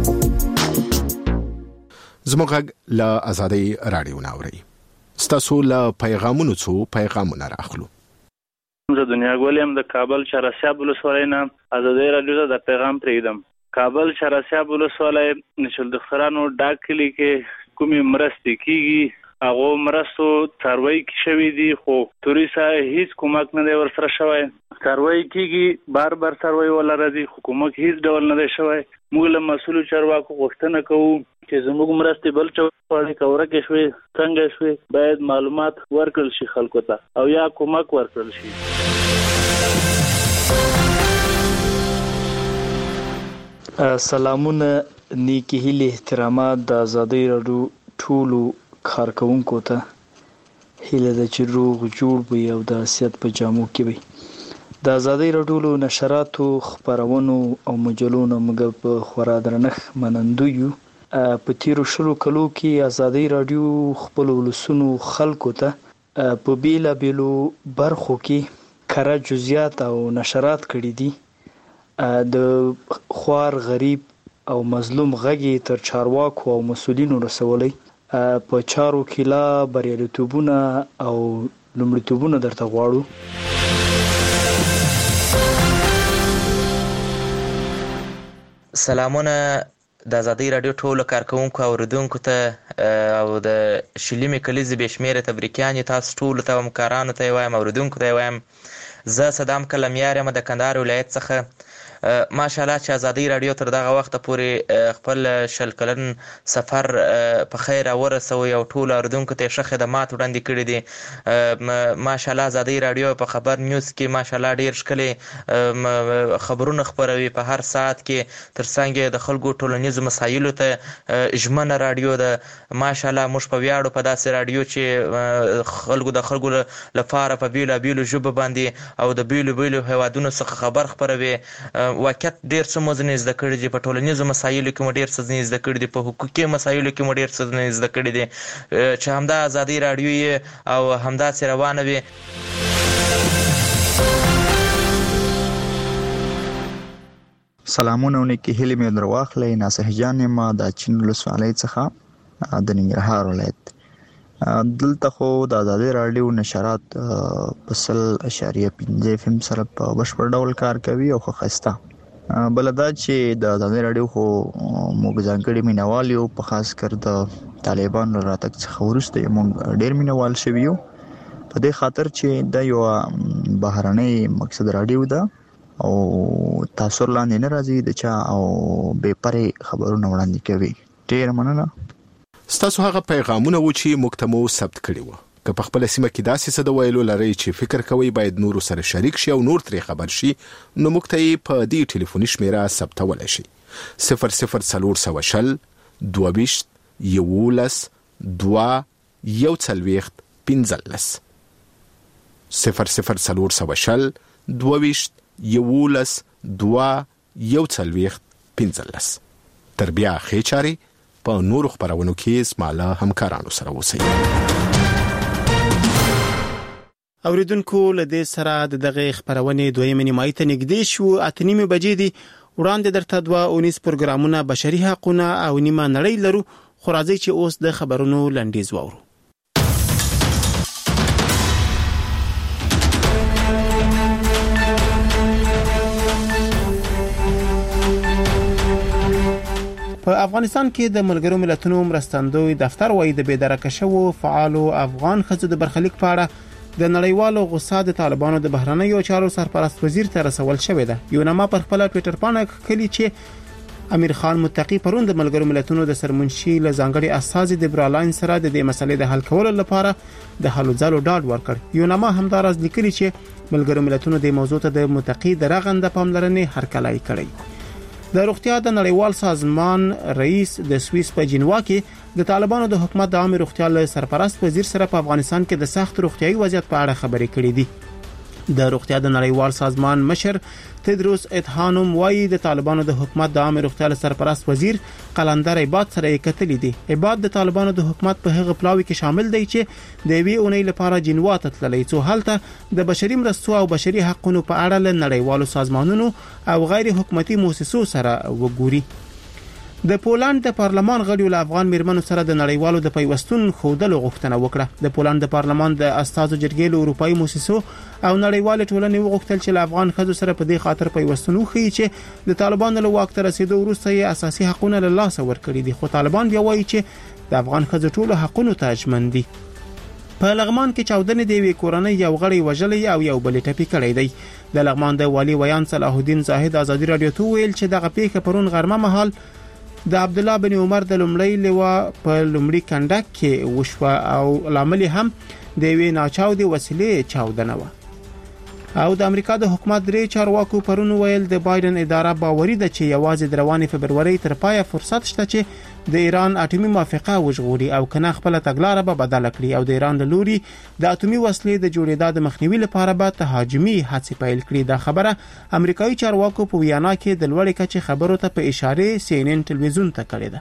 زموږ له ازادي رادیو ناوړي ستاسو له پیغامونو راخلو. زه دنیا ګولم د کابل شراسیاب ولسوالۍ نه ازادي رادیو ته د پیغام پریږدم. کابل شراسیاب ولسوالۍ نشل د خرانو ډاکلی کې کومي مرستې کیږي هغه مرستو تروي کې شوی دي خو توریسا هیڅ کومک نه دی ورسره شوی. تروي کېږي بار تروي ولا راځي حکومت هیڅ ډول نه دی شوی. موږ له مسؤل چارواکو غوښتنه کوو چې زموږ مرستې بل چوکاټ کوره کې شوی څنګه شوی باید معلومات ورکړل شي خلکو ته او یا کومک ورکړل شي. سلامونه نیکی هیله احترامات د ازادي رادیو ټولو کارکونکو ته هیله د چې روغ جوړ وي او د حیثیت په جامو کې وي. د ازادي رادیو نشراتو خبرونو او مجلونو موږ په خورا درنښ منندو یو. په تیرو شلو کلو کې ازادي رادیو خپل ولسونو خلکو ته په بیلا بیلو برخو کې کره جزئیات او نشرات کړي دي. د خوار غریب او مظلوم غږی تر چارواکو او مسولینو رسولي په چارو کې لا بریالیتوبونه او لومړیتوبونه درته غواړو. سلامونه د ازادي رادیو ټولو کارکونکو او اوریدونکو ته او د شلیمې کلیزې بېشمېره تبریکیانې تاسو ټولو ته همکارانو ته وایم اوریدونکو ته وایم. زه صدام کلمیار یم د کندهار ولایت څخه. ماشاءالله چې ازادي رادیو تر دغه وخت پورې خپل شل کلن سفر په خیر ورسوي او ټول اوریدونکو ته ښه خدمات وړاندې کړي دي. ماشاءالله ازادي رادیو په خبر نیوز کې ماشاءالله ډیر ښکلي خبرونه خپروي په هر ساعت کې ترڅنګ د خلکو ټولنیزو مسایلو ته ژمنه رادیو ده. ماشاءالله موږ په ویاړو په داسې رادیو چې د خلکو لپاره په بیلو بیلو ژبو باندې او د بیلو بیلو هیوادونو څخه خبر خپروي. واقعیت ډیر څه مو زده کړي دي په ټولنیزو مسایلو کې مو ډیر څه زده کړي دي په حقوقي مسایلو کې مو ډیر څه زده کړي دي چې همدا ازادي رادیو او همدا سره روانه وي. سلامونه نیکی هیله مې درواخلې ناصح جان ما د چین ولسوالۍ څخه د ننګرهار ولایت. دلته خو د ازادي رادیو نشرات په 0.5 FM سره په بشپړ ډول کار کوي او ښایسته. بل دا چې د ازادي رادیو خو موږ ځانګړي مینوال یو په خاص کر د طالبانو راتګ څخه وروسته موږ ډېر مینوال شوي یو په دې خاطر چې د یو بهرنۍ مقصد رادیو ده او تاثیر لاندې نه راځي د چا او بې پرې خبرونه وړاندې کوي. ډېر مننه. ستاسو هغه پیغامونه و چې موږ ته مو ثبت کړي وو. که په خپل سیمه کې داسې څه د ویلو لرئ چې فکر کوئ باید نورو سره شریک شي او نور ترې خبر شي نو موږ ته یې په دې ټلیفوني شمیره ثبتولی شي 00400 22 11 2 140 15 00400 22 11 2 140 15. تر بیا خېچاري په نورو خبرونو کې اسماعیل همکارانو سره اوسئ. اوریدونکو له دې سره دغه خبرونه دویمه نیمایي ته نږدې شو. 8:30 بجې دي. وړاندې درته 2 پروګرامونه بشري حقوقونه او نیمه نړۍ لرو. خو راځي چې اوس د خبرونو لنډیز واورو. په افغانستان کې د ملګرو ملتونو مرستندوی دفتر وايي د بېدرکه شوو فعالو افغان ښځو د برخلیک په اړه د نړیوالو غوسه د طالبانو د بهرنیو چارو سرپرست وزیر ته رسول شوې ده. یو نامه پر خپل ټوئیټر باندې کلی چې امیر خان متقی پرون د ملګرو ملتونو د سرمنشي له ځانګړي اساس د برالین سره د دې مسلې د حل کولو لپاره د هلو ځلو ډاډ ورکړ. یو نامه همدارز لیکلي چې ملګرو ملتونو د موضوع ته د متقی د رغنده پاملرنې هرکلی کړی. د روغتیا د نړیوال سازمان رئیس د سویس په جنوا کې د طالبانو د حکومت د عامه روغتیا له سرپرست وزیر سره په افغانستان کې د سخت روغتیايي وضعیت په اړه خبرې کړې دي. د روغتیا د نړیوال سازمان مشر تدروس ادحانوم وايي د طالبانو د حکومت د عامه روغتیا له سرپرست وزیر قلندر عباد سره کتلې دي. عباد د طالبانو د حکومت په هغه پلاوي کې شامل دی چې د وی اونۍ لپاره جنوا ته تللی څو هلته د بشري مرستو او بشري حقوقو په اړه له نړیوالو سازمانونو او غیر حکومتي مؤسسو سره وګوري. د پولند د پارلمان غړیو له افغان میرمنو سره د نړیوالو د پیوستون خودلو غوښتنه وکړه. د پولند د پارلمان د استازو جرګې له اروپאי مؤسسو او نړیوال ټولنې وغوښتل چې له افغان خځو سره په دې خاطر پیوستون وکړي چې د طالبانو له واک ته رسیدو وروسته یې اساسي حقوقونه له لاسه ورکړي دي. خو طالبان بیا وایي چې د افغان خځو ټولو حقوقونه ته ژمن دي. په لغمان کې چاودنې د وی کورنۍ یو غړی وژلې او یو بل ټپي کړی دی. د لغمان د والی ویان صلاح الدین زاهد ازادي رادیو ته ویل چې دغه پیښه پرون غرمه مهال د عبد الله بن عمر د لومړی لوا په لومړي کندک کې وشو او لامل هم د وی ناچاودي وسیلې چاودنه و. او د امریکا د حکومت درې چارواکو پرون ویل د بایدن اداره باوري ده چې یوازې د روانې فبروري تر پایه فرصت شته چې د ایران اټومي موافقه وژغوري او کنه خپل تګلارې به بدل کړي او د ایران د لوري د اټومي وسلې د جوړېدا د مخنیوي لپاره به تهاجمي هڅې پیل کړي. دا خبره امریکایي چارواکو په ویانا کې د لوړې کچې خبرو ته په اشاره CNN ټلویزیون ته کړې ده.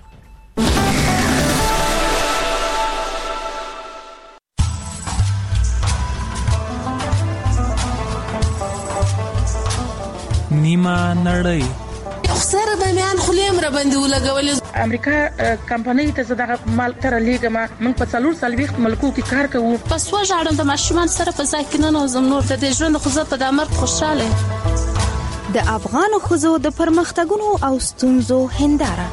نیمه نړۍ سره د میان خلیم را باندې ولګولې. امریکا کمپنۍ ته دغه مال تر لیګه موږ په 440 ملکو کې کار کوو. پس وژاړم د ماشومان سره په ځای کې نه نوزم نور د ژوند خو زه په د امر خوشاله. د افغان خزو د پرمختګونو او ستونزو هنداره.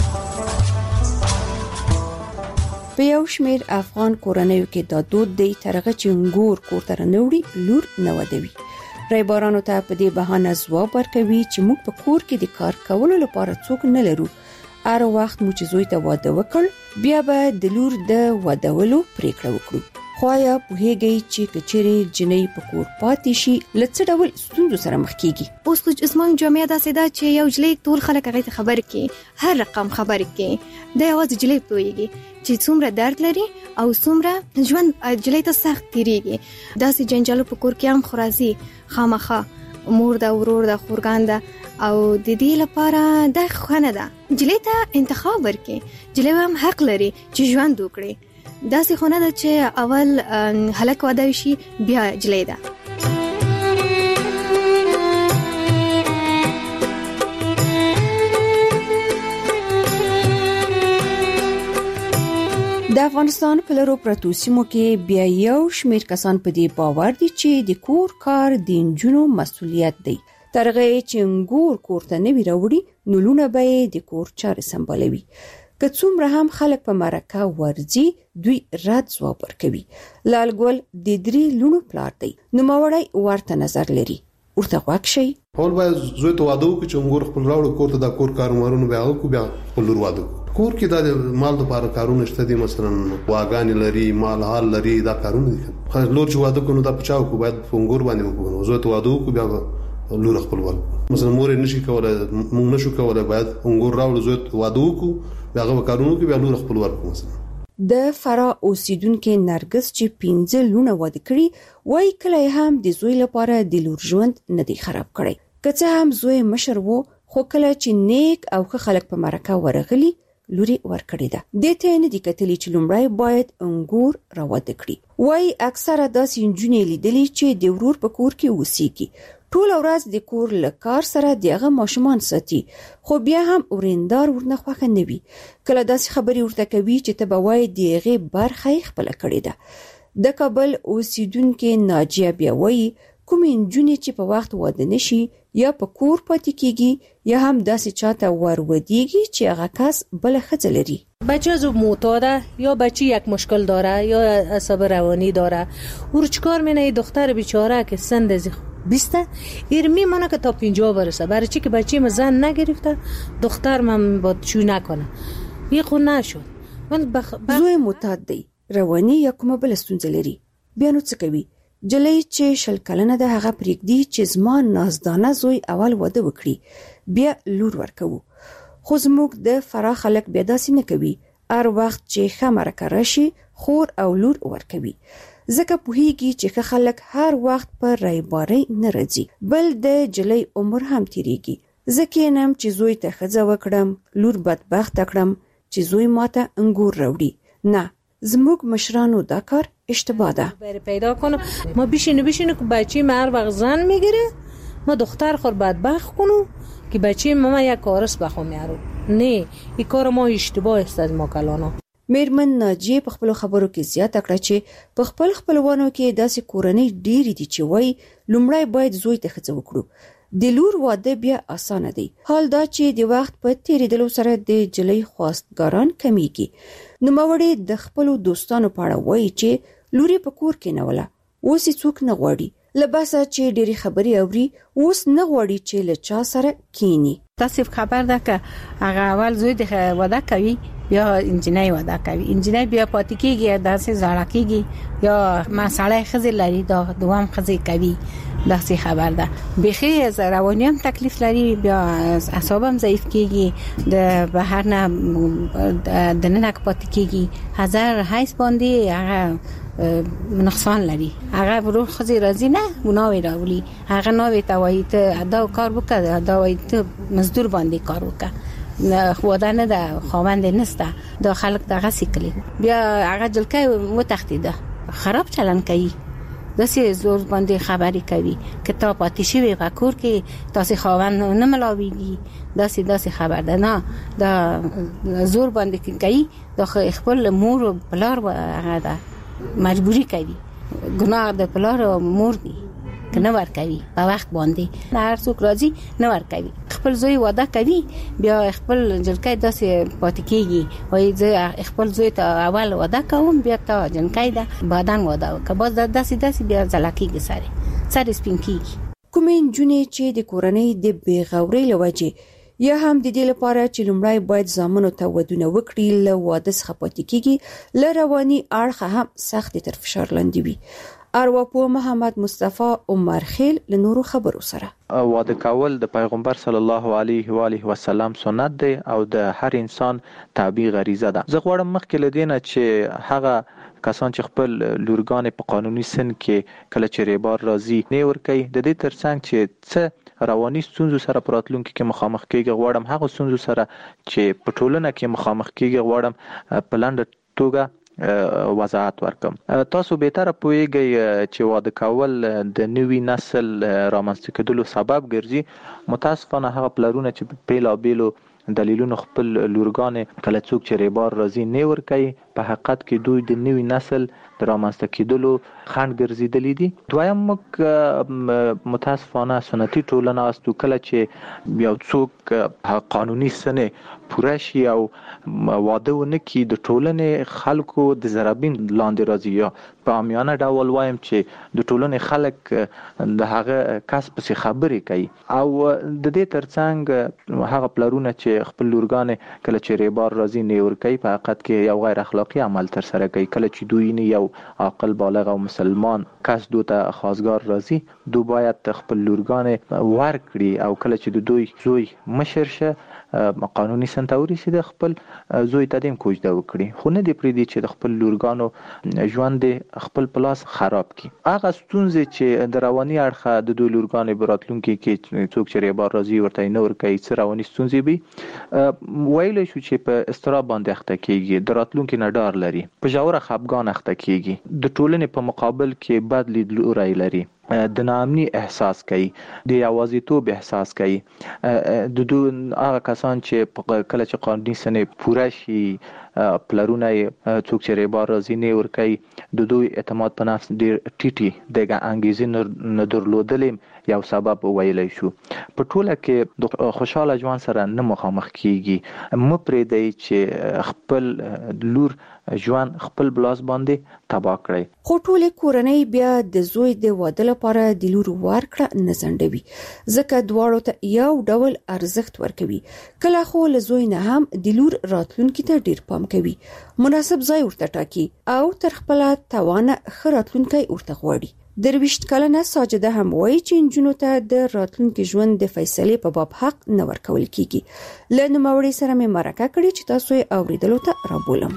په یو شمیر افغان کورنیو کې د دود دی ترغه چنګور کورتر نوړي لور نه ودوي. رایبارانو ته په دې بهانه ځواب ورکوي چې موږ په کور کې د کار کولو لپاره څوک نه لرو. هر وخت مو چې زوی ته واده وکړ بیا به د لور د وادهولو پریکړه وکړو. خو یا په هیګي چې کچري جنې په کور پاتې شي لڅ ډول ستونزو سره مخ کیږي. اوس خو اسمان جامعه داسې ده چې یو جلې ټول خلک هغه خبر کې هر رقم خبر کې د یوازې جلې پويږي چې څومره درد لري او څومره ژوند جلې ته سخت تیریږي. داسې جنجال په کور کې هم خرازي خامخه مور دا ورور دا خورګان دا او د دې لپاره د خنه ده جلې ته انتخاب ورکې. جلې هم حق لري چې ژوند وکړي. داسې خونه ده چې اول هلک واده شي بیا جلې ده. د افغانستان په لرو پرتو سیمو کې بیا یو شمیر کسان په دې باور دي چې د کور کار د نجونو مسؤلیت دی. ترغه چې ګور کورته نه وی راوړي نو لونه به د کور چارې سمبالوي. که څومره هم خلک په مرکه ورځي دوی رد ځواب ورکوي. لال ګل د 3 لونو پلار دی. نو ماوړی ورته نظر لري. ورته غوښ شي اول به زوی ته واده وکړي چې موږ خپل راوړو کور ته د کور کارمارونو بیا کو بیا خپل لور واده کور کې د مال لپاره کارونه شته دي. مثلا واغان لري مال حال لري دا کارونه دي. خو لور چې واده کوي دا پچاو کو باید فنګور باندې وکړو. زوی ته واده وکړي بیا لور خپل ور مثلا مور نشي کولای موږ نشو کولای باید فنګور راوړو زوی ته واده وکړو بیا غو کارونه کې بیا لور خپل ور مثلا. د فرا اوسیدونکو نرګس چې 15 لونه واده کړي وای کله هم د زوی لپاره د لور ژوند نه دی خراب کړي. که څه هم زوی مشر وو خو کله چې نیک او ښه خلک په مرکه ورغلي لوري ورکړی ده. د ته نه دي کتلی چې لومړی باید انګور راوده کړي. وای اکثره داسې نجونې لیدلې چې د ورور په کور کې اوسېږي، ټول ورځ د کور له کار سره دغه ماشومان ساتي، خو بیا هم اوریندار ورنه خوښه نه وي. کله داسې خبرې ورته کوي چې ته به وایې د هغې برخه یې خپله کړې ده. د کابل اوسیدونکې ناجیه بیا وایي کومې نجونې چې په وخت واده نشي یا په کور پاتې کیږي یا هم داسې چاته ورودیږي چې هغه کس بل ښځه لري. بچه از معتاده یا بچه یک مشکل داره یا عصب روانی داره، او چیکار می‌کنه دختر بیچاره که سن از 20 ایر میمونه که تا 50 برسه، برای چی که بچه ما زن نگرفته دختر من با چو نکنه. یه خو نشد. زوی معتاد دی، روانی یا کومه بل ستونزه لري. بیا نو څه کوي؟ جلۍ چې 20 کلنه ده هغه پرېږدي چې زما نازدانه زوی اول واده وکړي، بیا لور ورکوو. خو زموږ د فراه خلک بیا داسې نه کوي. هر وخت چې ښه مرکه راشي خور او لور ورکوي، ځکه پوهیږي چې ښه خلک هر وخت په رایبارۍ نه راځي، بل د جلۍ عمر هم تیریږي. زه کینم چې زوی ته ښځه وکړم، لور بدبخته کړم چې زوی ماته انګور راوړي. نه، زموږ مشرانو دا کار اشتباه ده. پیدا کنم ما بشینه که بچه ما هر وقت زن میگیره ما دختر خور بدبخت کنم که بچه ما یک کارس بخوام یارو. نه، این کار ما اشتباه است از ما کلانا. میرمن ناجیه په خپل خبرو کې زیاته کړه چې په خپل خپلوانو کې داسې کورنۍ ډېری دي چې وایي لومړی باید زوی ته ښځه وکړو. د لور واده بیا اسانه دی. حال دا چې د وخت په تیریدلو سره د جلۍ خواستګاران کمیږي. نوموړی د خپلو دوستانو په اړه وایي چې لوري په کور کې نه وله، اوس یې څوک نه غواړي. له بسه چې ډېرې خبرې اوري اوس نه غواړي چې له چا سره کینی. تاسو خبر ده که هغه اول زوی د واده کوي بیا انجینای واده کوي، انجینای بیا پاتې کېږي داسې زړه کېږي یا مساله ښځې لري دا دوام ښځې کوي. داسې خبر ده بخي از روانی هم تکلیف لري، بیا اعصاب هم ضعیف کېږي، د بهر نه دننه پاتې کېږي، هزار حیث باندې هغه نقصان لري. هغه ورو خزي راځي نه وناوي راولي، هغه ناوي ته وایي ته دا کار وکړه، دا وایي ته مزدور باندې کار وکړه. خواده نه ده، خاوند نسته، دا خلک دغه سیکلی. بیا هغه جلکه وتختیده، خراب چلن کوي، داسې زور باندې خبرې کوي که تا پاتې شوی په کور کې تاسې خاوند نه ملاویږي، داسې خبر ده. نه، دا زور باندې کوي، دا خپل مور و پلار هغه ده مجبوری کوي. ګناه د پلار او مور دی که نه ورکوي په وخت باندې، نه هر څوک راځي نه ورکوي. خپل زوی واده کوي بیا خپل جلکۍ داسې پاتې کېږي، وایي زه خپل زوی ته اول واده کوم بیا تا جنکۍ ده بعداً واده وکړه، باز داسې بیا ځلا کېږي، سر سپین کېږي. کومې نجونې چې د کورنۍ د بېغورۍ له وجې یا هم د دې لپاره چې لومړی باید زامنو ته ودونه وکړي له واده څخه پاتې کېږي، له رواني اړخه هم سختې تر فشار لاندې وي. ارواپوه محمد مصطفی عمر خیل له نورو خبرو سره واده کول د پیغمبر صلی الله علیه و آله وسلم سنت دی او د هر انسان طبیعي غریزه ده. زه غواړم مخکې له دې نه چې هغه کسان چې خپل لورګانې په قانوني سن کې کله چې ریبار راځي نه ورکوي، د دې ترڅنګ چې څه رواني ستونزو سره په راتلونکي کې مخامخ کېږي، غواړم هغه ستونزو سره چې په ټولنه کې مخامخ کېږي غواړم په لنډه توګه وضاحت ورکم. تاسو بهتره پوهیږئ چې واده کول د نوي نسل رامنځته کېدلو سبب ګرځي. متاسفانه هغه پلرونه چې بیلابیلو دلیلونو خپل لورګانې کله څوک چې ریبار راځي نه ورکوي، په حقیقت کې دوی د نوي نسل د رامنځته کېدلو خنډ ګرځېدلي دي. دویم موږ متاسفانه سنتي ټولنه استو، کله چې یو څوک قانوني سنې پوره شي او واده ونه کړي د ټولنې خلکو د ضربین لاندې راځي، یا په عامیانه ډول وایم چې د ټولنې خلک د هغه کس پسې خبرې کوي. او د دې ترڅنګ هغه پلرونه چې خپل لورګانې کله چې ریبار راځي نه ورکوي، په حقیقت کې یو غیر اخلاقي عمل ترسره کوي. کله چې دوی نه یو عاقل بالغ او مسلمان کس دوی ته خواستګار راځي، دوی باید خپل لورګانې ورکړي او کله چې د دوی زوی مشر شه قانوني سنتوري چې د خپل زوی تدیم کوجده وکړي، خو نه دی پریدي چې د خپل لورګانو ژوند خپل پلاس خراب کړي. هغه ستونزې چې د رواني اړخه د دوی لورګانو براتلونکو کې څوک چې ریبار راځي ورته نه ورکوي څه رواني ستونزې به ویل شو چې په استراب باندې اخته کیږي، د راتلونکو نه ډار لري، په ژوره خپګان اخته کیږي، د ټولنې په مقابل کې بد لیدلوری لري، د ناامني احساس کوي، د یوازیتوب احساس کوي. د دوی هغه کسان چې کله چې قانوني سنې پوره شي پلرونه څوک چې ریبار راځي نه ورکوي، د دوی اعتماد په نفس ډېر ټیټي دغه انګیزې نه درلودلې یو سبب ویلی شو. په ټوله کې د خوشحاله ژوند سره نه مخامخ کیږي. مه پرېږدئ چې خپل لور ژوند خپل بلاس باندې تباه کړئ. خو ټولې کورنۍ بیا د زوی د واده لپاره د لور ورکړه نه ځنډوي، ځکه دواړو ته یو ډول ارزښت ورکوي. کله خو له زوی نه هم د لور راتلونکي ته ډیر پام کوي، مناسب ځای ورته ټاکي او تر خپل توانه ښه راتلونکی ورته غواړي. 23 کلنه ساجده هم وایي چې نجونو ته د راتلونکي ژوند د فیصلې په باب حق نه ورکول کیږي. له نوموړي سره مې مرکه کړې چې تاسو یې اوریدلو ته رابولم.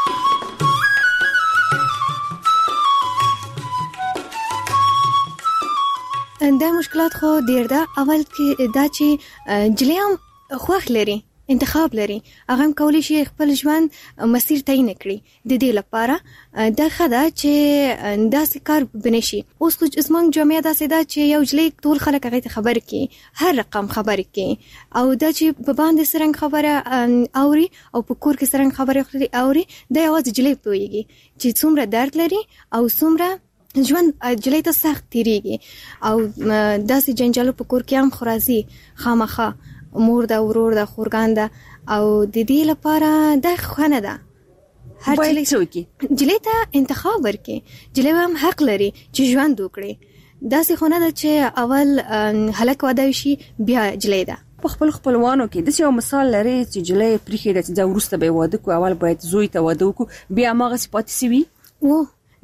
دا مشکلات خو ډیر ده. اول کې دا چې جلی هم خوښ لري، انتخاب لري، هغه هم کولی شي خپل ژوند مسیر تعیین کړي. د دې لپاره دا ښه ده چې داسې کار بنشي. اوس خو زموږ جامعه داسې ده چې یو جلی ټول خلک هغې ته خبرې کوي، هر رقم خبرې کوي، او دا چې په باندې څرنګه خبره اوري او په کور کې څرنګه خبرې اوري، دا یوازې جلی پوهېږي چې څومره درد لري او څومره ژوند جلی ته سخت تیریږي. او داسې جنجالو په کور کې هم خو راځي، خامخا مور ده، ورور ده، خورګان ده، او د دې لپاره دا ښه نه ده. هر جلی ته انتخاب ورکړي. جلی هم حق لري چې ژوند وکړي. داسې خو نه ده چې اول هلک واده شي بیا جلی ده. په خپل خپلوانو کې د یو مثال لري چې جلی پریخي ده چې دا وروسته به واده کو، اول باید زوی ته واده وکړو، بیا هغه صفات سوي و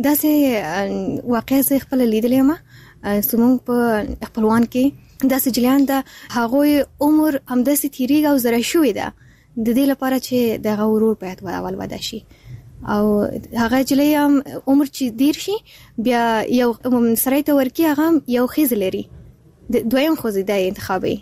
داسې واقع زه خپل لیدلې ما زموږ په خپلوان کې داسې جلیان ده، هغوی عمر همداسې تیریږي او زره شوې ده د دې لپاره چې دغه ورور باید اول واده شي، او هغه جلی هم عمر چې دیر شي بیا یو سړی ته ورکړي، هغه یو ښځه لري، دویم ښځې دا انتخابوي.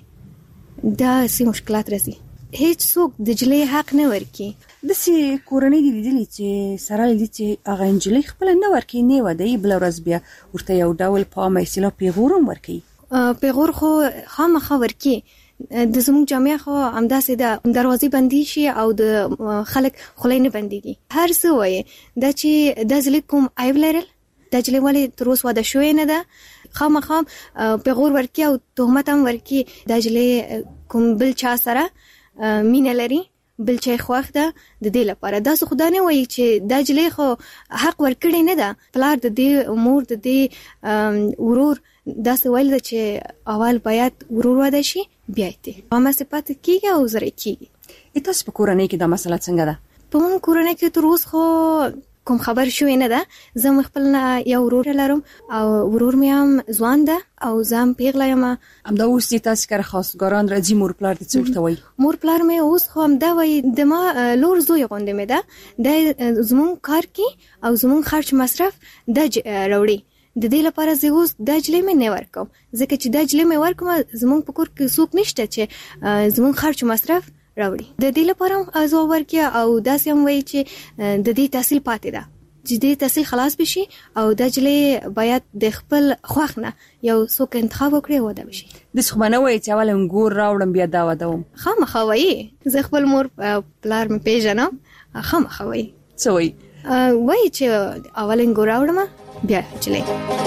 داسې مشکلات راځي. هیڅ څوک د جلی حق نه ورکړي. داسې کورنۍ دي لیدلي چې سره لیدي چې هغه نجلۍ خپله نه ورکوي، نه واده بله ورځ بیا ورته یو ډول په اصطلاح پیغور هم ورکوي. پیغور خو خامخا ورکړي. د زموږ جامعه خو همداسې ده، دروازې بندي شي او د خلک خولۍ نه بندېږي. هر څه وایي دا چې دا جلی کوم عیب لرل، دا جلی ولې تر اوسه واده شوې نه ده، خامخا پیغور ورکړي او تهمت هم ورکړي. دا جلی کوم بل چا سره مینه لري، بل چا خوښ ده. د دې لپاره داسې خو دا نه وایي چې دا جلی خو حق ورکړی نه ده. پلار د دې مور د دې ورور داسې ویل ده چې اول باید ورور واده شي بیا یې هماسې پاتې کېږي او زره کېږي. تاسو په کورنۍ کې دا مسله څنګه ده؟ په موږ کورنۍ کې تر اوسه خو کوم خبر شوی نه ده. زه مې خپل یو ورور لرم او ورور مې هم ځوان ده او زه هم پیغله یم. همدا اوس چې تاسو کره خواستګاران راځي، مور پلار دې څه ورته وایي؟ مور پلار مې اوس خو همدا وایي د ما لور زوی غوندې مې ده، دا زموږ کار کې او زموږ خرچ مصرف دا راوړي. د دې لپاره زه اوس دا جلی مې نه ورکوم، ځکه چې دا جلی مې ورکوم زموږ په کور کې څوک نشته چې زموږ خرچ مصرف راوړي. د دې لپاره هم ځواب ورکړي او داسې هم وایي چې د دې تحصیل پاتې ده، چې دې تحصیل خلاص بشي او دا جلی باید د خپل خوښ نه یو څوک انتخاب وکړي او واده بشي. داسې خو به نه وایي چې اول انګور راوړم بیا دا واده وم؟ خامخا وایي. زه خپل مور پلار مې پیژنم، خامخا وایي. څه وایي؟ وایي چې اول انګور راوړم بیا جلی.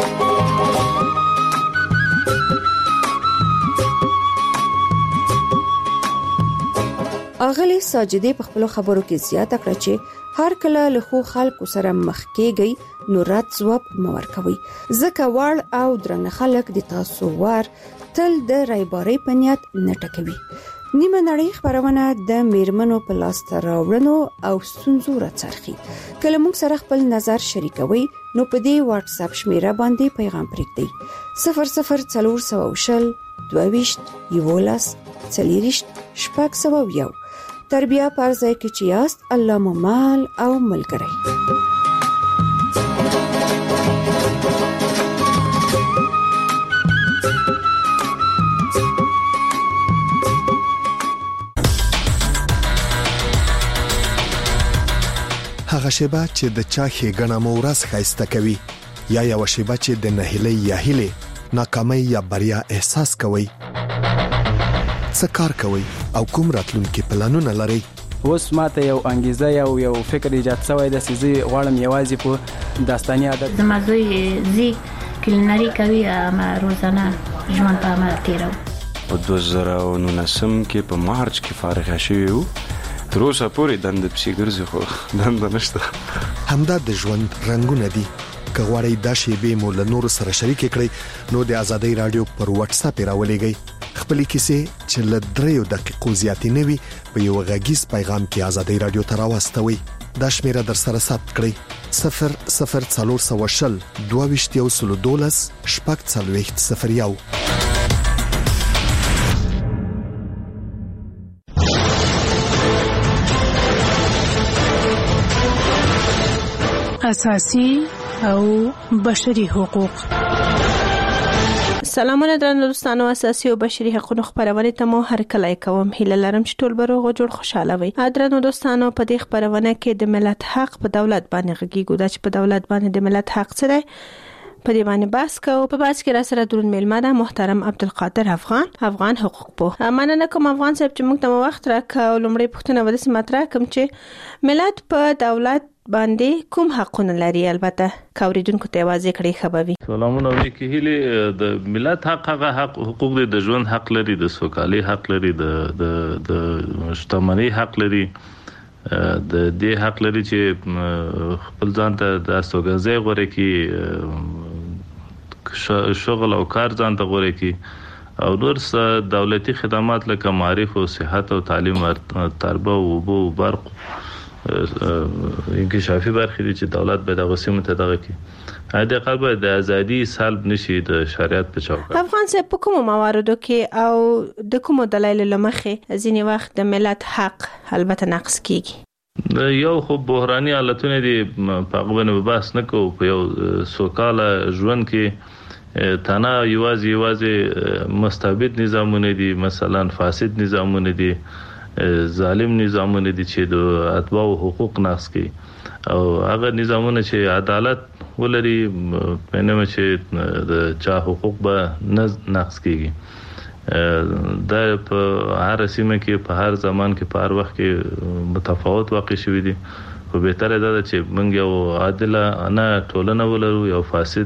اغلی ساجده په خپل خبرو کې زیاته کړه چې هر کله له خو خلکو سره مخ کېږي نو رات ځواب مور کوي، ځکه وړ او درنه خلک د تاسو ور تل د رایبارۍ په نیت نه ټکوي. نیمه نړۍ خبرونه د میرمنو په لاس ته راوړنو او ستونزو راڅرخي. کله موږ سره خپل نظر شریکوي نو په دې واتس اپ شمیره باندې پیغام پرېږدئ: 00 420 12 40 تر بیا پرځای کې چې یاست الله مو مال او ملګری. هغه شیبه چې د چا ښېګڼه مو ورځ ښایسته کوي یا یو شیبه چې د نهیلۍ یا هیلې ناکامۍ یا بریا احساس کوي. څه کار کوي او کوم راتلونکي پلانونه لري؟ اوس ماته یو انګیزه یو فکر ایجاد شوی د سيزي غواړم یوازې په داستاني عادت د مزوی زی کلینری کوي ما روزانه ژوند په عمل تیرو. په 2019 کې په مارچ کې فارغ شوی وو. تر اوسه پورې دند پسې ګرځي خو دند نشته. همدا د ژوند رنگونه دي. که غواړئ دا شیبې مو له نورو سره شریک کړئ نو د آزادۍ رادیو پر واتس اپ راولېږئ. خپلې کیسې چې له 3 دقیقو زیاتې نه وي په یو غږیز پیغام کې آزادۍ رادیو ته راوستوئ. دا شمیره در سره ثبت کړئ 00420 22 001. اساسي او بشري حقوق. سلامونه درنو دوستانو، اساسي او بشري حقوقو خبرونه ته مو هر کله کوم. هیله لرم چې ټول بروغ جوړ خوشاله وي. درنو دوستانو، په دې خبرونه کې د ملت حق په دولت باندې غږیږو. دا چې په دولت باندې د ملت حق څه دی په دې باندې بحث کوو. په بحث کې را سره درون میلمه محترم عبدالقادر افغان حقوق پوه. مننه کوم افغان صاحب چې موږ ته وخت راکړ. لومړی پوښتنه ودسې مطرح کوم چې ملت په دولت باندې کوم حقونه لري؟ البته کوریدونکو ته واضح کړي خبري. سلامونه وکي. هلي د ملت حق هغه حقوق دي، د ژوند حق لري، د سوکالي حق لري، د شتمنۍ حق لري، د دې حق لري چې خپل ځان ته د استوګنځي غوړي کې شغل او کار ځان ته غوړي کې او نور دولتي خدمات لکه معرف او صحت او تعلیم تربه او اوبو برق انکشافي برخې دي چې دولت به د غسیمه تدغه کې هدا قلبه د ازادي سلب نشي د شریعت په چوکاټ. افغان صاحب په کومو مواردو کې او د کومو دلایلو لمخې ځینې وخت د ملت حق البته نقص کیږي؟ یو خو بحراني حالتونه دي، په غوونه بحث نه کوو. په یو سوکاله ژوند کې تنه یوازې مستبد نظامونه دي، مثلا فاسد نظامونه دي، ظالم نظامونه دي چې د اتباع حقوق نقض کوي، او هغه نظامونه چې عدالت ولري پنه چې د چا حقوق به نقض کیږي. دا په هر سیمه کې په هر زمان کې په هر وخت کې متفاوت واقع شوی دي. خو به تر دا چې موږ یو عادلانه ټولنه ولرو، یو فاسد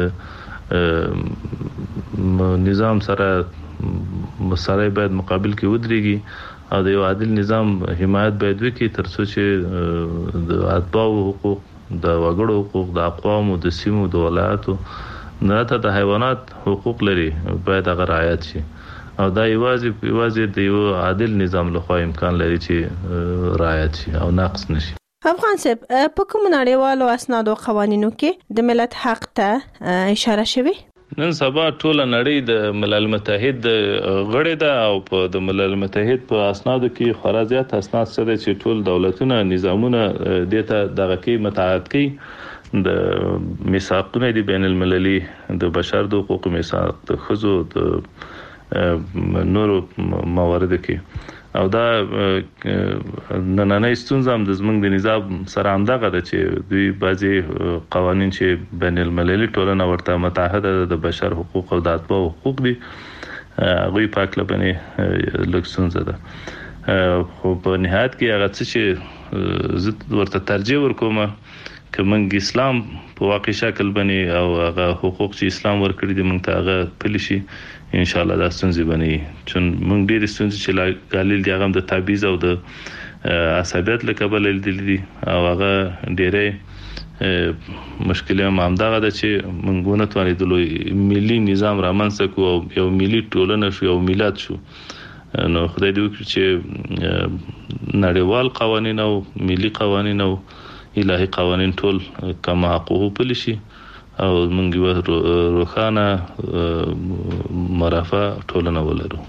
نظام سره باید مقابل کې ودرېږي او د یو عادل نظام حمایت باید وکړي ترڅو چې د اتباع حقوق، د وګړو حقوق، د اقوام او د سیمو د ولایاتو نه ته د حیوانات حقوق لري باید هغه رعایت شي. او دا یوازې د یو عادل نظام لخوا امکان لري چې رعایت شي او نقص نشي. افغان صاحب په کوم نړیوالو اسناد او قوانینو کې د ملت حق ته اشاره شوی؟ نن سبا ټول نړۍ د ملل متحد غړي ده او په د ملل متحد په اسنادو کې خورا زیات اسناد سره چې ټول دولتونه نظامونه دته دغه کې متعهد کوي. د میثاقونه دي بین المللي د بشر د حقوق میثاق، د خزو د نورو موارد کې، او دا نننۍ ستونزه هم د زمونږ د نظام سره همدغه ده چې دوی بعضي قوانين چې بین المللي ټولنه ورته متعهد ده د بشر حقوق او د اتباع حقوق دي، هغه پاک لبنه لکسونزه ده. خو په نهایت کې هغه چې زه ورته ترجیح ورکوم چې موږ اسلام په واقعي شکل باندې او هغه حقوق چې اسلام ورکړي دي موږ ته هغه پلیشي ان شاء الله دا ستونزې باندې چې موږ ډېر ستونزې چې غالل دي هغه د تعبیز او د عصبیت لکبل دي او هغه ډېرې مشکلې هم همدغه ده چې موږ ونه توانې د ملي نظام رامنځته کوو او یو ملي ټولنه شو او ملت شو. نو خدای دې وکړي چې نړیوال قوانین او ملي قوانین او الهي قوانین ټول کما حقوق پلیشي او موږ روخانه مرافع ټولنه ولرو. په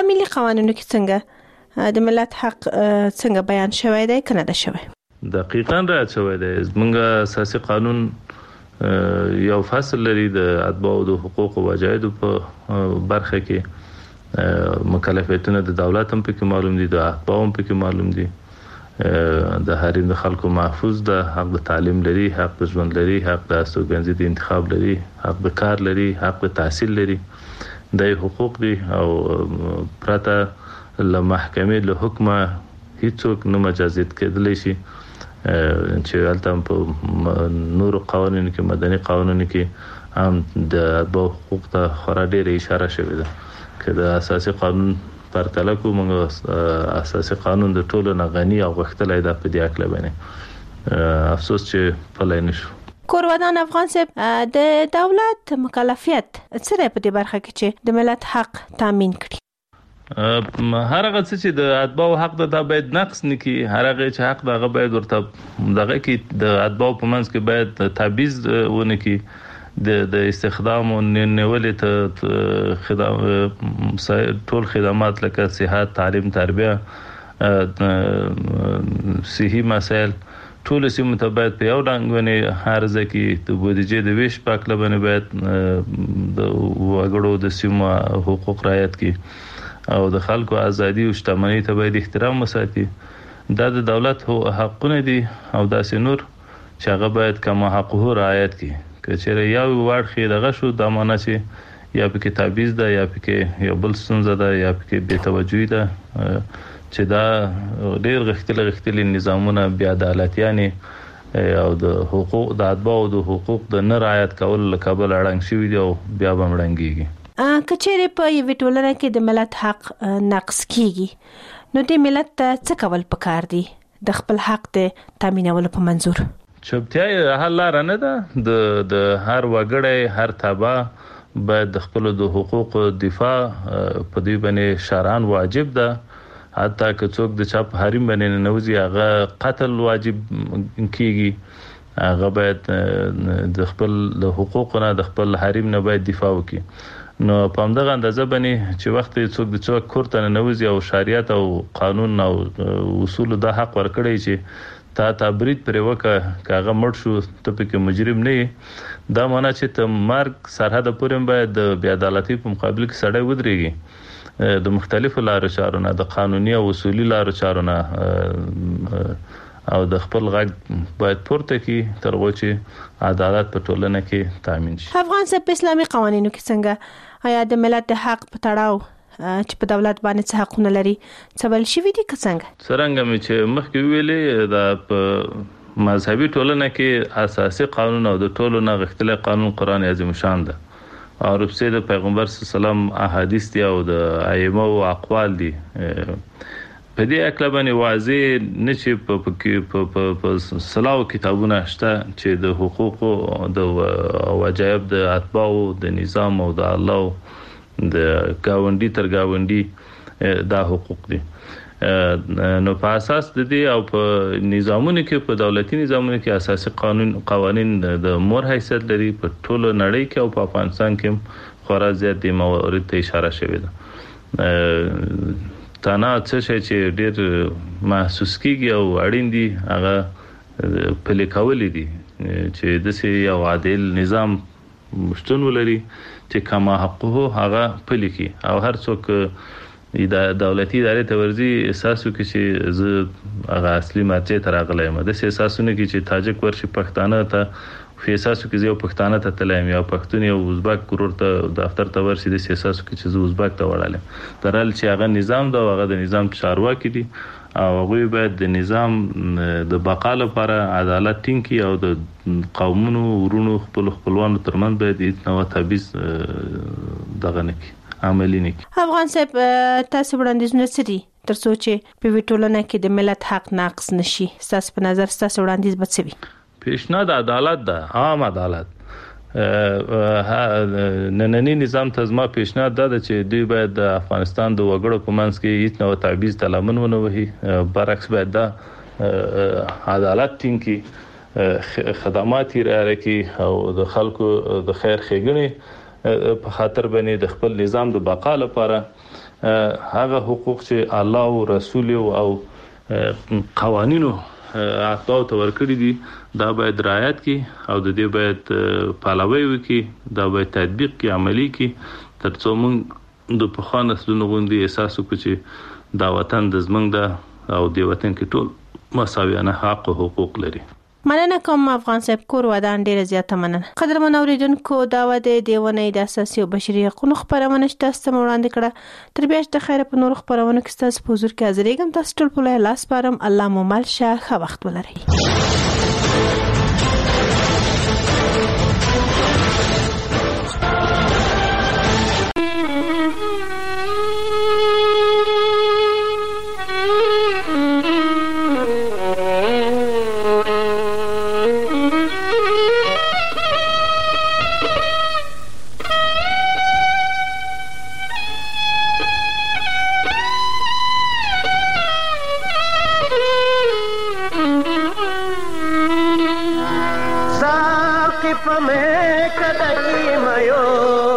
په ملي قوانینو کې څنګه د ملت حق څنګه بیان شوی دی کنه ده شوی؟ دقیقاً راځي شوی دی. زمونږ اساسي قانون یو فصل لري د اتباع او د حقوق او واجب په برخه کې مکلفیتونه د دولت هم پکې معلوم دي، د اتباع هم پکې معلوم دي. د حریم د خلکو محفوظ ده، حق د تعلیم لري، حق د ژوند لري، حق د استوګنځي د انتخاب لري، حق د کار لري، حق د تحصیل لري. د حقوق دي او پرته له محکمې له حکمه هیڅوک نه مجازات کېدلی شي چې هلته په نورو قوانینو کې مدني قوانینو کې هم د اتباع حقوق ته خورا ډېره اشاره شوې ده. که د اساسي قانون پرتله کوو، موږ اساسي قانون د ټولو نه غني او غښتلی ده په دې هکله باندې افسوس چې پلی نشو. کورودان افغان صاحب، د دولت مکلفیت څه دی په دې برخه کې چې د ملت حق تامین کړي؟ هر هغه څه چې د اتباع حق ده دا باید نقص نه کړي. هر هغه چې حق ده هغه باید ورته دغه کې د اتباع په منځ کې باید تبعیض ونه کړي. د استخدام او نیولې ته ټول خدمات لکه صحت، تعلیم، تربیه، صحي مسایل ټول سیمه ته باید په یو ډنګ باندې هر ځکه د بودیجې د ویش په کله باندې باید د وګړو د سیمه حقوق رعایت کړي او د خلکو ازادي او شتمنۍ ته باید احترام وساتي. دا د دولت حقونه دي او داسې نور چې هغه باید کما حقوق رعایت کړي. که چیرې یو واړخې دغه شو دا معنی چې یا پکې تبعیض ده یا پکې یو بل ستونزه ده یا پکې بې توجهي ده چې دا ډېر غښتلي نظامونه بې عدالتیانې او د حقوق د اتباع او د حقوق د نه رعایت کولو له کبله ړنګ شوي دي او بیا به هم ړنګېږي. که چیرې په یوې ټولنه کې د ملت حق نقص کیږي نو د ملت ته څه کول پکار دي د خپل حق د تامینولو په منظور؟ چوپتیا حل لاره نه ده. د هر وګړی هر تبع باید د خپل د حقوق دفاع په دې باندې شرعاً واجب ده. حتی که څوک د چا په حریم باندې ننوځي هغه قتل واجب کیږي. هغه باید د خپل د حقوقو نه د خپل حریم نه باید دفاع وکړي. نو په همدغه اندازه باندې چې وخت څوک د چا کور ته ننوځي او شریعت او قانون او اصول د حق ورکړي چې تا برید پرې وکړه که هغه مړ شو ته پکې مجرم نه یې، دا معنی چې ته مرګ سرحد پورې باید د بې عدالتۍ په مقابل کې سړی ودرېږي. د مختلفو لارو چارو نه، د قانوني او اصولي لارو چارو نه او د خپل غږ باید پورته کړي تر هغو چې عدالت په ټولنه کې تامین شي. افغان صاحب، په اسلامي قوانینو کې څنګه آیا د ملت د حق په تړاو چې په دولت باندې څه حقونه لري څه بل شي دي که څنګه؟ څرنګه مې چې مخکې ویلې دا په مذهبي ټولنه کې اساسي قانون او د ټولو نه غښتلی قانون قرآن عظیم شان ده او ورپسې د پیغمبر صلی الله علیه وسلم احادیث دي او د ائمه او اقوال دي. په دې اکله باندې واضح نه چې په سلاو کتابونه شته چې د حقوقو د واجب د اتباع د نظام او د الله د گاونډي تر گاونډي دا حقوق دي. نو په اساس د دې او په نظامونو کې په دولتي نظامونو کې اساسي قوانین د مور حیثیت لري. په ټولو نړۍ کې او په افغانستان کې خورا زیات د موارد ته اشاره شوې ده. تنها څه شي چې ډېر محسوس کیږي او اړین دي هغه پلي کول دي چې داسې یو عادل نظام شتون ولري چې کما حقوق هغه پلي کړي او هر څوک دولتي ادارې ته ورځي احساس وکړي چې زه هغه اصلي مرجع ته راغلی یم. داسې احساسونه کې چې تاجک ورشي پښتانه ته احساس وکړي چې یو پښتانه ته تللی یم یا پښتون یو ازبک ورور ته دفتر ته ورشي داسې احساس وکړي چې زه ازبک ته وړلی یم. در حال چې هغه نظام ده او هغه د نظام چارواکي دي او هغوی باید د نظام د بقا لپاره عدالت ټینګ کړي او د قومونو ورونو خپلوانو ترمنځ باید هیڅ نوع تبعیض دغه نه کړي، عملي نه کړي. افغان صاحب، تاسو وړاندیزونه څه دي تر څو چې په وی ټولنه کې د ملت حق ناقص نشي؟ ستاسو په نظر ستاسو وړاندیز به څه وي؟ پیشنهاد عدالت ده، عام عدالت. نننی نظام ته زما پیشنهاد ده چې دوی باید د افغانستان د وګړو په منځ کې هیڅ نوع تبعیض ته لمن ونه وهي. برعکس باید دا عدالت ټینګ کړي، خدمات یې رعایت کړي او د خلکو د خیر ښېګڼې په خاطر باندې د خپل نظام د بقا لپاره هغه حقوق چې الله او رسول او قوانینو اعطاو ته ورکړي دي دا باید رعایت کړي او د دې باید پالوي وکړي دا باید تطبیق کړي عملی کړي ترڅو موږ د پخوانه نسلونو غوندي احساس وکړو چې دا وطن د زمنګ ده او د وطن کې ټول مساویانه حق او حقوق لري. مننه کوم افغان صاحب کور ودان ډیره زیاته مننه. قدرمن اوریدونکو دا و د دیونې د اساسي او بشري حقوقو خبرونه تاسو ته وړاندې کړه. تر بیا د خیره په نور خبرونه کې تاسو په حضور کې حاضرېږم. تاسو ټول په لاس پارم. الله مو مل شه. ښه وخت ولرئ. په مې کده کې مې